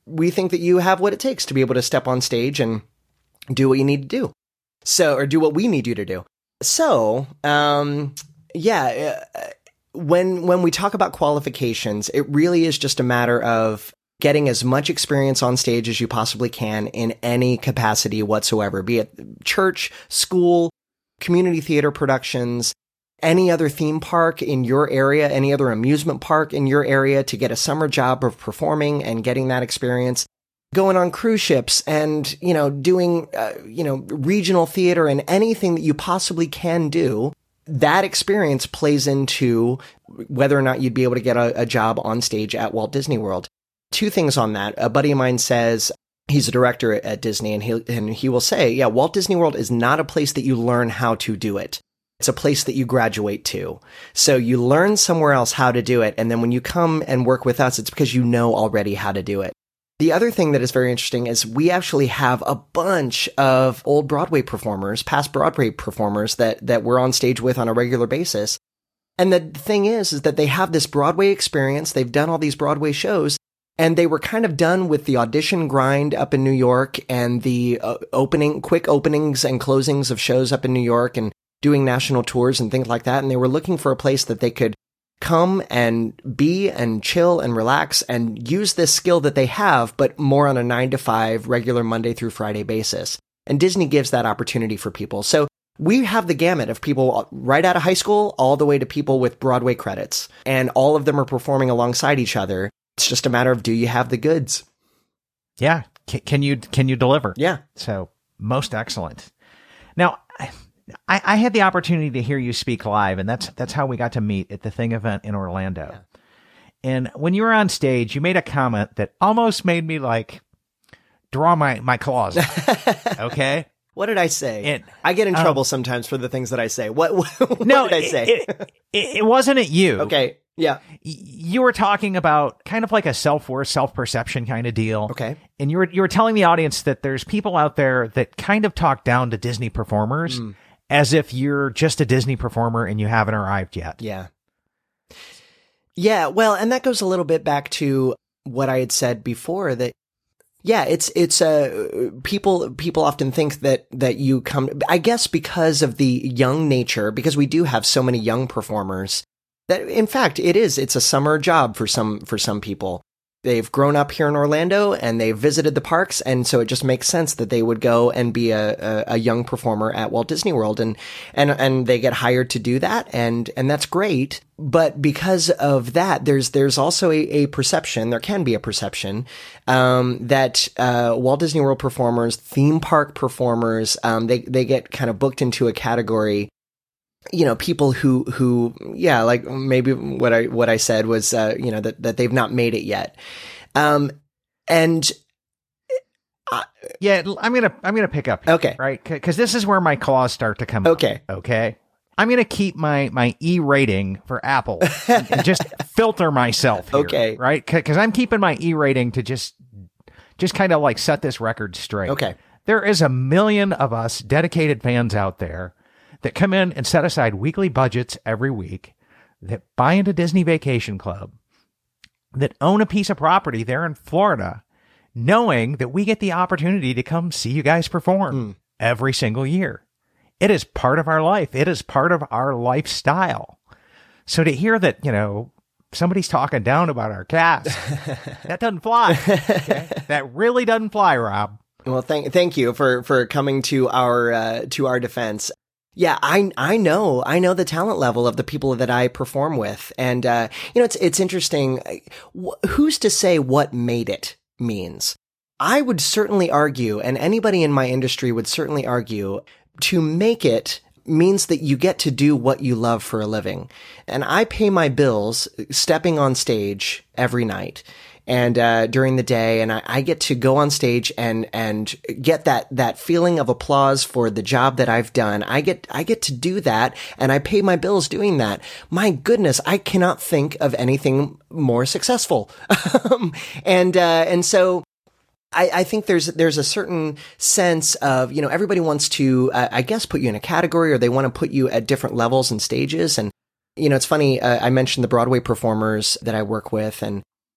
we think that you have what it takes to be able to step on stage and do what you need to do. So, or do what we need you to do. So, um, yeah, uh, when, when we talk about qualifications, it really is just a matter of getting as much experience on stage as you possibly can in any capacity whatsoever, be it church, school, community theater productions, any other theme park in your area, any other amusement park in your area, to get a summer job of performing and getting that experience, going on cruise ships and, you know, doing, uh, you know, regional theater and anything that you possibly can do. That experience plays into whether or not you'd be able to get a, a job on stage at Walt Disney World. Two things on that. A buddy of mine says, he's a director at Disney, and he, and he will say, yeah, Walt Disney World is not a place that you learn how to do it. It's a place that you graduate to. So you learn somewhere else how to do it, and then when you come and work with us, it's because you know already how to do it. The other thing that is very interesting is we actually have a bunch of old Broadway performers, past Broadway performers that, that we're on stage with on a regular basis. And the thing is, is that they have this Broadway experience. They've done all these Broadway shows, and they were kind of done with the audition grind up in New York and the uh, opening, quick openings and closings of shows up in New York and doing national tours and things like that. And they were looking for a place that they could come and be and chill and relax and use this skill that they have, but more on a nine to five regular Monday through Friday basis. And Disney gives that opportunity for people. So we have the gamut of people right out of high school all the way to people with Broadway credits, and all of them are performing alongside each other. It's just a matter of, do you have the goods? Yeah. Can, can you, can you deliver? Yeah. So most excellent. Now, I, I had the opportunity to hear you speak live, and that's that's how we got to meet at the Thing event in Orlando. Yeah. And when you were on stage, you made a comment that almost made me like draw my, my claws. Okay. What did I say? And, I get in um, trouble sometimes for the things that I say. What, what no, did I say? It, it, it wasn't at you. Okay. Yeah. You were talking about kind of like a self-worth, self-perception kind of deal. Okay. And you were, you were telling the audience that there's people out there that kind of talk down to Disney performers mm. as if you're just a Disney performer and you haven't arrived yet. Yeah. Yeah. Well, and that goes a little bit back to what I had said before, that yeah, it's, it's, uh, people, people often think that, that you come, I guess because of the young nature, because we do have so many young performers, that in fact it is, it's a summer job for some, for some people. They've grown up here in Orlando and they've visited the parks. And so it just makes sense that they would go and be a, a, a young performer at Walt Disney World, and, and, and they get hired to do that. And, and that's great. But because of that, there's, there's also a, a perception, there can be a perception, um, that, uh, Walt Disney World performers, theme park performers, um, they, they get kind of booked into a category. You know, people who, who, yeah, like maybe what I, what I said was, uh, you know, that, that they've not made it yet. Um, and, I, yeah, I'm going to, I'm going to pick up here, okay. Right. C- Cause this is where my claws start to come Okay. out. Okay. I'm going to keep my, my E rating for Apple and, and just filter myself here, okay. Right. C- Cause I'm keeping my E rating to just, just kind of like set this record straight. Okay. There is a million of us dedicated fans out there that come in and set aside weekly budgets every week, that buy into Disney Vacation Club, that own a piece of property there in Florida, knowing that we get the opportunity to come see you guys perform mm. every single year. It is part of our life. It is part of our lifestyle. So to hear that, you know, somebody's talking down about our cast, that doesn't fly. Okay? That really doesn't fly, Rob. Well, thank, thank you for, for coming to our, uh, to our defense. Yeah, I, I know, I know the talent level of the people that I perform with. And, uh, you know, it's, it's interesting. Who's to say what made it means? I would certainly argue, and anybody in my industry would certainly argue, to make it means that you get to do what you love for a living. And I pay my bills stepping on stage every night. And, uh, during the day, and I, I get to go on stage and, and get that, that feeling of applause for the job that I've done. I get, I get to do that, and I pay my bills doing that. My goodness, I cannot think of anything more successful. and, uh, and so, I, I think there's, there's a certain sense of, you know, everybody wants to, uh, I guess, put you in a category, or they want to put you at different levels and stages. And, you know, it's funny, uh, I mentioned the Broadway performers that I work with, and,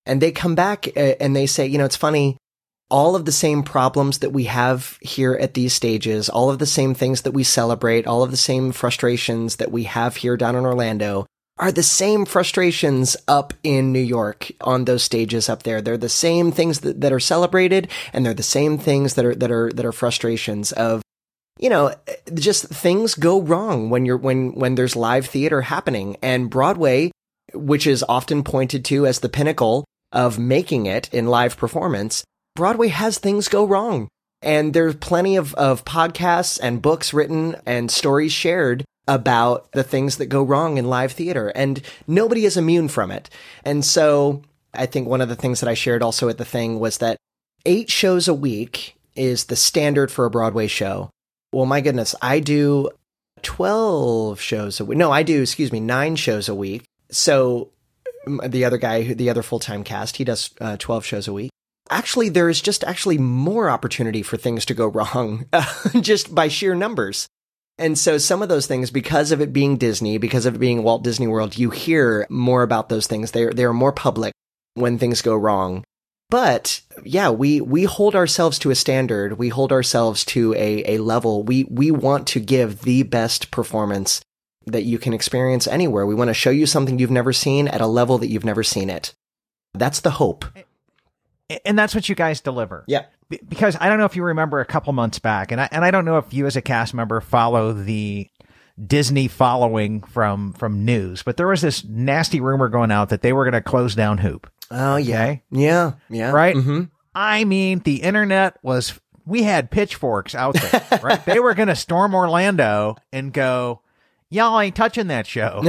And they come back uh, and they say, you know, it's funny, all of the same problems that we have here at these stages, all of the same things that we celebrate, all of the same frustrations that we have here down in Orlando are the same frustrations up in New York on those stages up there. They're the same things that, that are celebrated, and they're the same things that are, that are, that are frustrations of, you know, just things go wrong when you're, when, when there's live theater happening. And Broadway, which is often pointed to as the pinnacle of making it in live performance, Broadway has things go wrong. And there's plenty of, of podcasts and books written and stories shared about the things that go wrong in live theater, and nobody is immune from it. And so I think one of the things that I shared also at the thing was that eight shows a week is the standard for a Broadway show. Well, my goodness, I do twelve shows a week. No, I do, excuse me, nine shows a week. So the other guy, the other full-time cast, he does uh, twelve shows a week. Actually, there is just actually more opportunity for things to go wrong just by sheer numbers. And so some of those things, because of it being Disney, because of it being Walt Disney World, you hear more about those things. They're, they're more public when things go wrong. But yeah, we, we hold ourselves to a standard. We hold ourselves to a, a level. We, we want to give the best performance that you can experience anywhere. We want to show you something you've never seen at a level that you've never seen it. That's the hope. And that's what you guys deliver. Yeah. Because I don't know if you remember a couple months back, and I, and I don't know if you as a cast member follow the Disney following from, from news, but there was this nasty rumor going out that they were going to close down Hoop. Oh, yeah. Okay? Yeah. Yeah. Right? Mm-hmm. I mean, the internet was, we had pitchforks out there, right? They were going to storm Orlando and go, y'all ain't touching that show.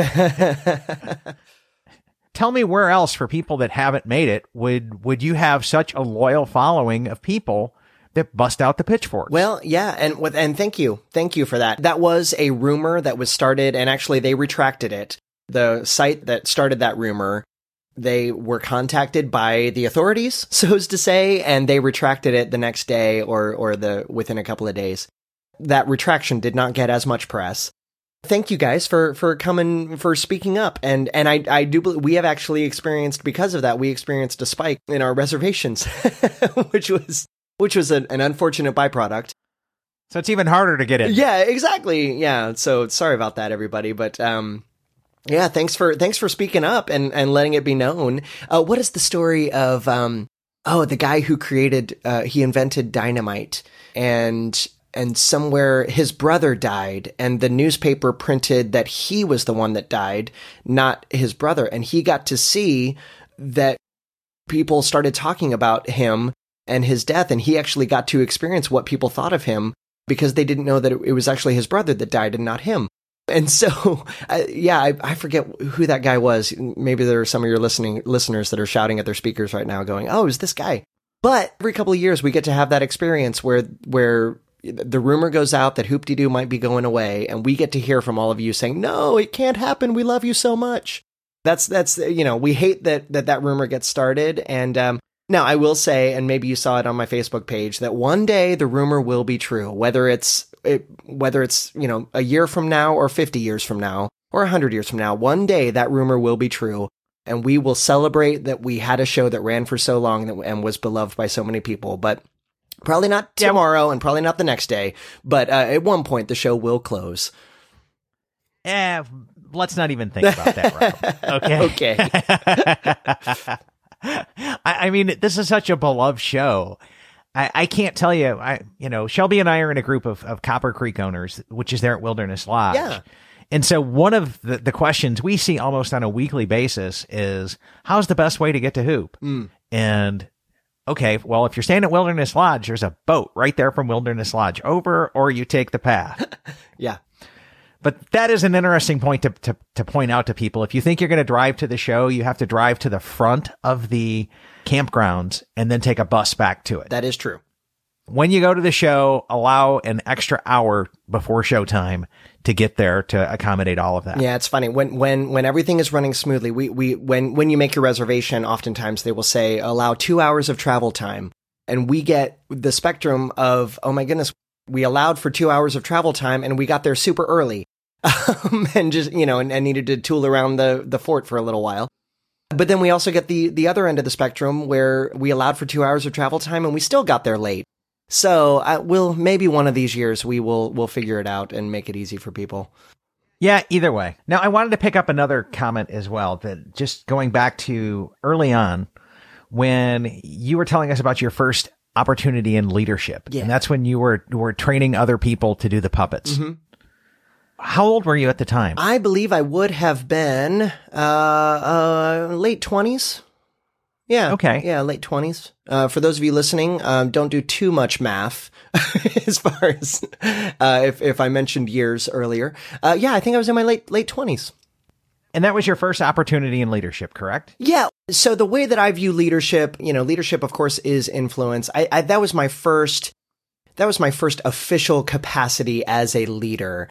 Tell me where else, for people that haven't made it, would would you have such a loyal following of people that bust out the pitchforks? Well, yeah, and with and thank you, thank you for that. That was a rumor that was started, and actually they retracted it. The site that started that rumor, they were contacted by the authorities, so as to say, and they retracted it the next day or or the within a couple of days. That retraction did not get as much press. Thank you guys for, for coming, for speaking up. And, and I, I do believe we have actually experienced, because of that, we experienced a spike in our reservations, which was, which was an, an unfortunate byproduct. So it's even harder to get in. Yeah, exactly. Yeah. So sorry about that, everybody. But, um, yeah, thanks for, thanks for speaking up and, and letting it be known. Uh, what is the story of, um, oh, the guy who created, uh, he invented dynamite, and, and somewhere his brother died, and the newspaper printed that he was the one that died, not his brother. And he got to see that people started talking about him and his death, and he actually got to experience what people thought of him, because they didn't know that it was actually his brother that died and not him. And so, uh, yeah, I, I forget who that guy was. Maybe there are some of your listening listeners that are shouting at their speakers right now going, oh, it was this guy. But every couple of years we get to have that experience where, where, the rumor goes out that Hoop-Dee-Doo might be going away, and we get to hear from all of you saying, no, it can't happen. We love you so much. That's, that's, you know, we hate that, that, that rumor gets started. And, um, now I will say, and maybe you saw it on my Facebook page, that one day the rumor will be true, whether it's, it, whether it's, you know, a year from now or fifty years from now or a hundred years from now, one day that rumor will be true. And we will celebrate that we had a show that ran for so long and was beloved by so many people. But probably not tomorrow, yeah, and probably not the next day, but uh, at one point the show will close. Eh, let's not even think about that, Rob. Okay. Okay. I, I mean, this is such a beloved show. I, I can't tell you, I, you know, Shelby and I are in a group of, of Copper Creek owners, which is there at Wilderness Lodge. Yeah. And so one of the, the questions we see almost on a weekly basis is, how's the best way to get to Hoop? Mm. And okay, well, if you're staying at Wilderness Lodge, there's a boat right there from Wilderness Lodge over, or you take the path. Yeah. But that is an interesting point to, to, to point out to people. If you think you're going to drive to the show, you have to drive to the front of the campgrounds and then take a bus back to it. That is true. When you go to the show, allow an extra hour before showtime to get there to accommodate all of that. Yeah, it's funny. When when when everything is running smoothly, we we when when you make your reservation, oftentimes they will say allow two hours of travel time. And we get the spectrum of, oh my goodness, we allowed for two hours of travel time and we got there super early. Um, and just, you know, and, and needed to tool around the, the fort for a little while. But then we also get the, the other end of the spectrum where we allowed for two hours of travel time and we still got there late. So uh, we'll, maybe one of these years we will, we'll figure it out and make it easy for people. Yeah, either way. Now, I wanted to pick up another comment as well, that just going back to early on when you were telling us about your first opportunity in leadership. Yeah. And that's when you were, were training other people to do the puppets. Mm-hmm. How old were you at the time? I believe I would have been uh, uh, late twenties. Yeah. Okay. Yeah, late twenties. Uh, for those of you listening, um, don't do too much math as far as uh, if if I mentioned years earlier. Uh, yeah, I think I was in my late late twenties. And that was your first opportunity in leadership, correct? Yeah. So the way that I view leadership, you know, leadership, of course, is influence. I, I that was my first that was my first official capacity as a leader.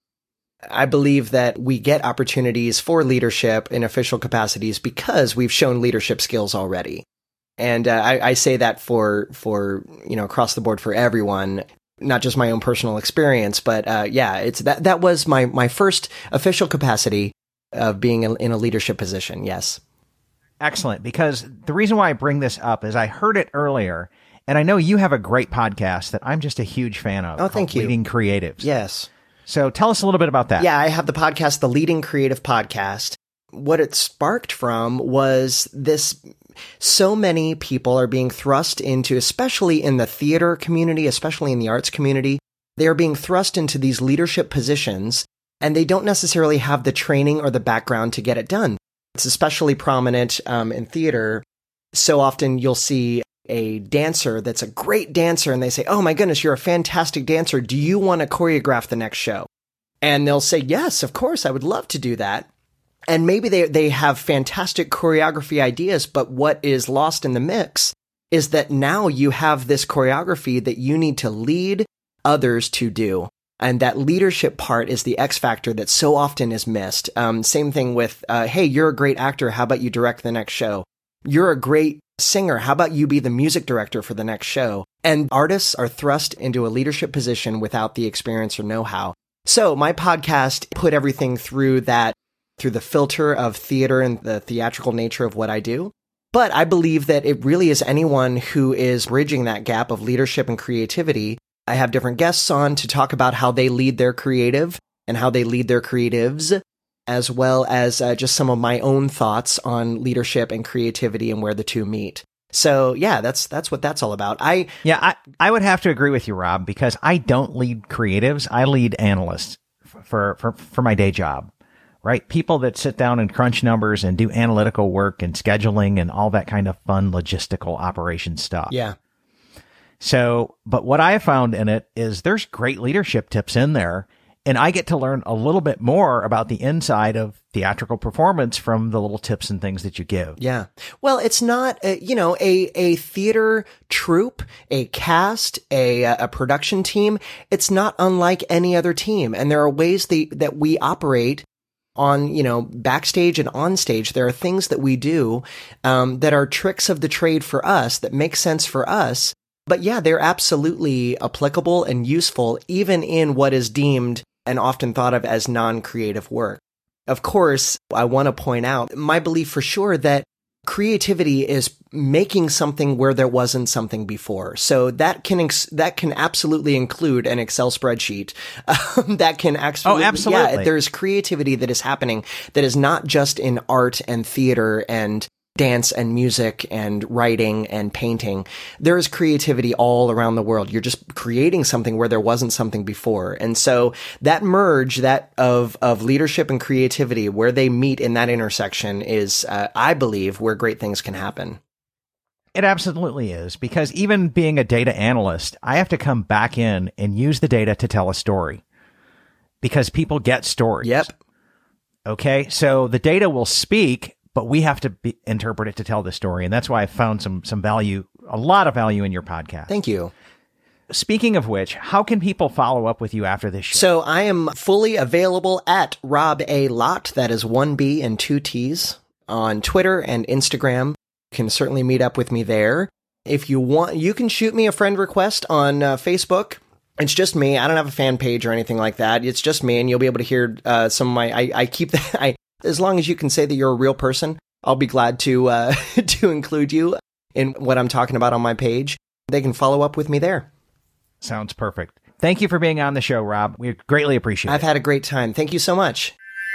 I believe that we get opportunities for leadership in official capacities because we've shown leadership skills already. And uh, I, I say that for, for, you know, across the board for everyone, not just my own personal experience, but uh, yeah, it's that, that was my, my first official capacity of being in a leadership position. Yes. Excellent. Because the reason why I bring this up is I heard it earlier, and I know you have a great podcast that I'm just a huge fan of. Oh, thank you. Leading Creatives. Yes. So tell us a little bit about that. Yeah, I have the podcast, the Leading Creative Podcast. What it sparked from was this, so many people are being thrust into, especially in the theater community, especially in the arts community, they are being thrust into these leadership positions, and they don't necessarily have the training or the background to get it done. It's especially prominent um, in theater. So often you'll see a dancer that's a great dancer and they say, oh my goodness, you're a fantastic dancer. Do you want to choreograph the next show? And they'll say, yes, of course, I would love to do that. And maybe they, they have fantastic choreography ideas, but what is lost in the mix is that now you have this choreography that you need to lead others to do. And that leadership part is the X factor that so often is missed. Um, same thing with, uh, hey, you're a great actor. How about you direct the next show? You're a great singer. How about you be the music director for the next show? And artists are thrust into a leadership position without the experience or know-how. So my podcast put everything through that, through the filter of theater and the theatrical nature of what I do. But I believe that it really is anyone who is bridging that gap of leadership and creativity. I have different guests on to talk about how they lead their creative and how they lead their creatives, as well as uh, just some of my own thoughts on leadership and creativity and where the two meet. So yeah, that's that's what that's all about. I yeah, I, I would have to agree with you, Rob, because I don't lead creatives. I lead analysts for for for my day job, right? People that sit down and crunch numbers and do analytical work and scheduling and all that kind of fun logistical operation stuff. Yeah. So, but what I have found in it is there's great leadership tips in there. And I get to learn a little bit more about the inside of theatrical performance from the little tips and things that you give. Yeah. Well, it's not, a, you know, a, a theater troupe, a cast, a, a production team. It's not unlike any other team. And there are ways that, that we operate on, you know, backstage and on stage. There are things that we do um, that are tricks of the trade for us that make sense for us. But yeah, they're absolutely applicable and useful even in what is deemed and often thought of as non-creative work. Of course, I want to point out my belief for sure that creativity is making something where there wasn't something before. So that can ex- that can absolutely include an Excel spreadsheet. Um, that can actually, oh, absolutely. Yeah, there's creativity that is happening that is not just in art and theater and dance and music and writing and painting. There is creativity all around the world. You're just creating something where there wasn't something before. And so that merge that of, of leadership and creativity, where they meet in that intersection is, uh, I believe, where great things can happen. It absolutely is, because even being a data analyst, I have to come back in and use the data to tell a story, because people get stories. Yep. Okay. So the data will speak, but we have to be, interpret it to tell the story. And that's why I found some, some value, a lot of value in your podcast. Thank you. Speaking of which, how can people follow up with you after this show? So I am fully available at Rob A. Lott. That is one B and two T's on Twitter and Instagram. You can certainly meet up with me there. If you want, you can shoot me a friend request on uh, Facebook. It's just me. I don't have a fan page or anything like that. It's just me, and you'll be able to hear uh, some of my, I, I keep that, I, as long as you can say that you're a real person, I'll be glad to uh, to include you in what I'm talking about on my page. They can follow up with me there. Sounds perfect. Thank you for being on the show, Rob. We greatly appreciate I've it. had a great time. Thank you so much.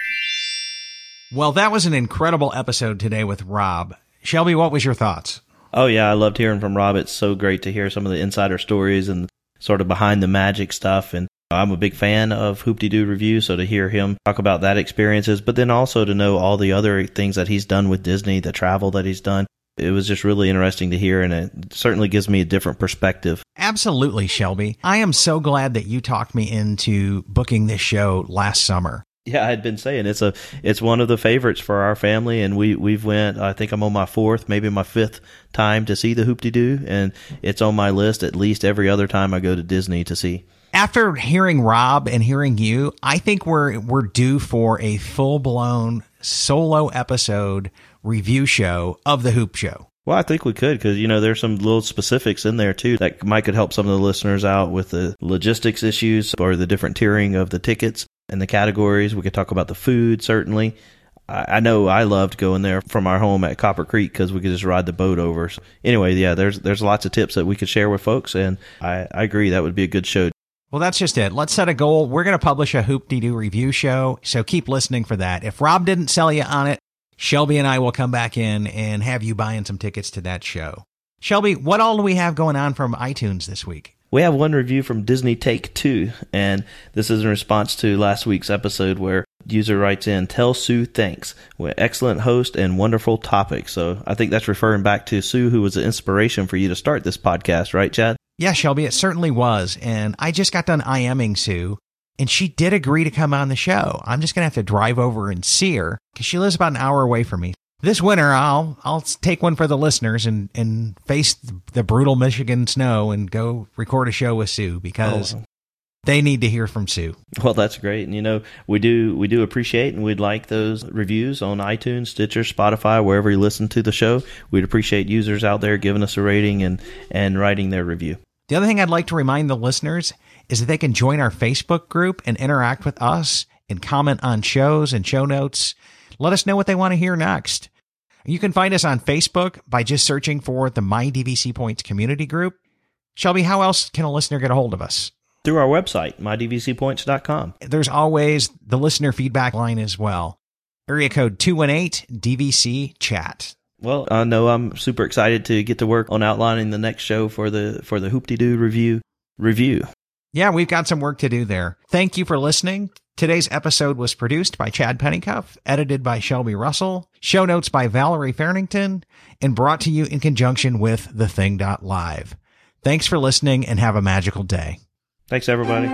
Well, that was an incredible episode today with Rob. Shelby, what was your thoughts? Oh, yeah, I loved hearing from Rob. It's so great to hear some of the insider stories and sort of behind the magic stuff. And I'm a big fan of Hoop-Dee-Doo Review, so to hear him talk about that experiences, but then also to know all the other things that he's done with Disney, the travel that he's done. It was just really interesting to hear, and it certainly gives me a different perspective. Absolutely, Shelby. I am so glad that you talked me into booking this show last summer. Yeah, I had been saying it's a it's one of the favorites for our family, and we we've went. I think I'm on my fourth, maybe my fifth time to see the Hoop-Dee-Doo, and it's on my list at least every other time I go to Disney to see. After hearing Rob and hearing you, I think we're we're due for a full blown solo episode review show of the Hoop Show. Well, I think we could, because, you know, there's some little specifics in there, too, that might could help some of the listeners out with the logistics issues or the different tiering of the tickets and the categories. We could talk about the food, certainly. I, I know I loved going there from our home at Copper Creek because we could just ride the boat over. So anyway, yeah, there's there's lots of tips that we could share with folks, and I, I agree that would be a good show. Well, that's just it. Let's set a goal. We're going to publish a Hoop-Dee-Doo review show, so keep listening for that. If Rob didn't sell you on it, Shelby and I will come back in and have you buying some tickets to that show. Shelby, what all do we have going on from iTunes this week? We have one review from Disney Take Two, and this is in response to last week's episode where user writes in, "Tell Sue thanks. Excellent host and wonderful topic." So I think that's referring back to Sue, who was the inspiration for you to start this podcast, right, Chad? Yeah, Shelby, it certainly was. And I just got done IMing Sue, and she did agree to come on the show. I'm just going to have to drive over and see her because she lives about an hour away from me. This winter, I'll I'll take one for the listeners and, and face the brutal Michigan snow and go record a show with Sue because oh. they need to hear from Sue. Well, that's great. And, you know, we do we do appreciate and we'd like those reviews on iTunes, Stitcher, Spotify, wherever you listen to the show. We'd appreciate users out there giving us a rating and, and writing their review. The other thing I'd like to remind the listeners is that they can join our Facebook group and interact with us and comment on shows and show notes. Let us know what they want to hear next. You can find us on Facebook by just searching for the My D V C Points community group. Shelby, how else can a listener get a hold of us? Through our website, my d v c points dot com. There's always the listener feedback line as well. Area code two one eight D V C chat. Well, I know I'm super excited to get to work on outlining the next show for the for the Hoop-Dee-Doo review review. Yeah, we've got some work to do there. Thank you for listening. Today's episode was produced by Chad Pennycuff, edited by Shelby Russell, show notes by Valerie Farrington, and brought to you in conjunction with the thing dot live. Thanks for listening and have a magical day. Thanks, everybody.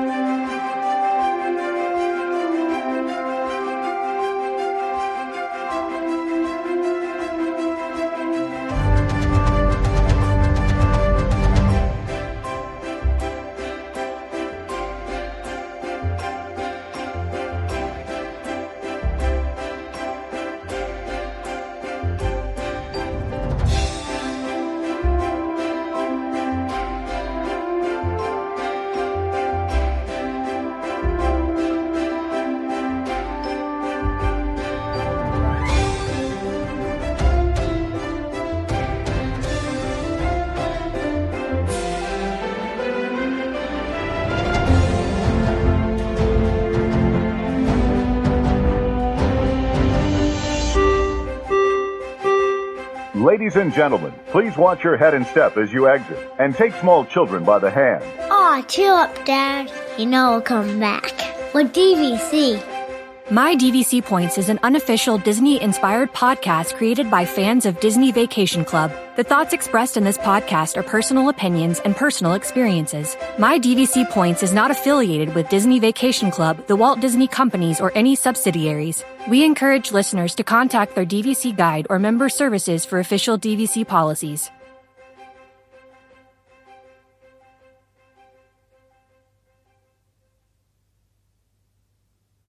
Ladies and gentlemen, please watch your head and step as you exit, and take small children by the hand. Aw, chill up, Dad. You know I'll come back. With D V C. My D V C Points is an unofficial Disney-inspired podcast created by fans of Disney Vacation Club. The thoughts expressed in this podcast are personal opinions and personal experiences. My D V C Points is not affiliated with Disney Vacation Club, the Walt Disney Companies, or any subsidiaries. We encourage listeners to contact their D V C guide or member services for official D V C policies.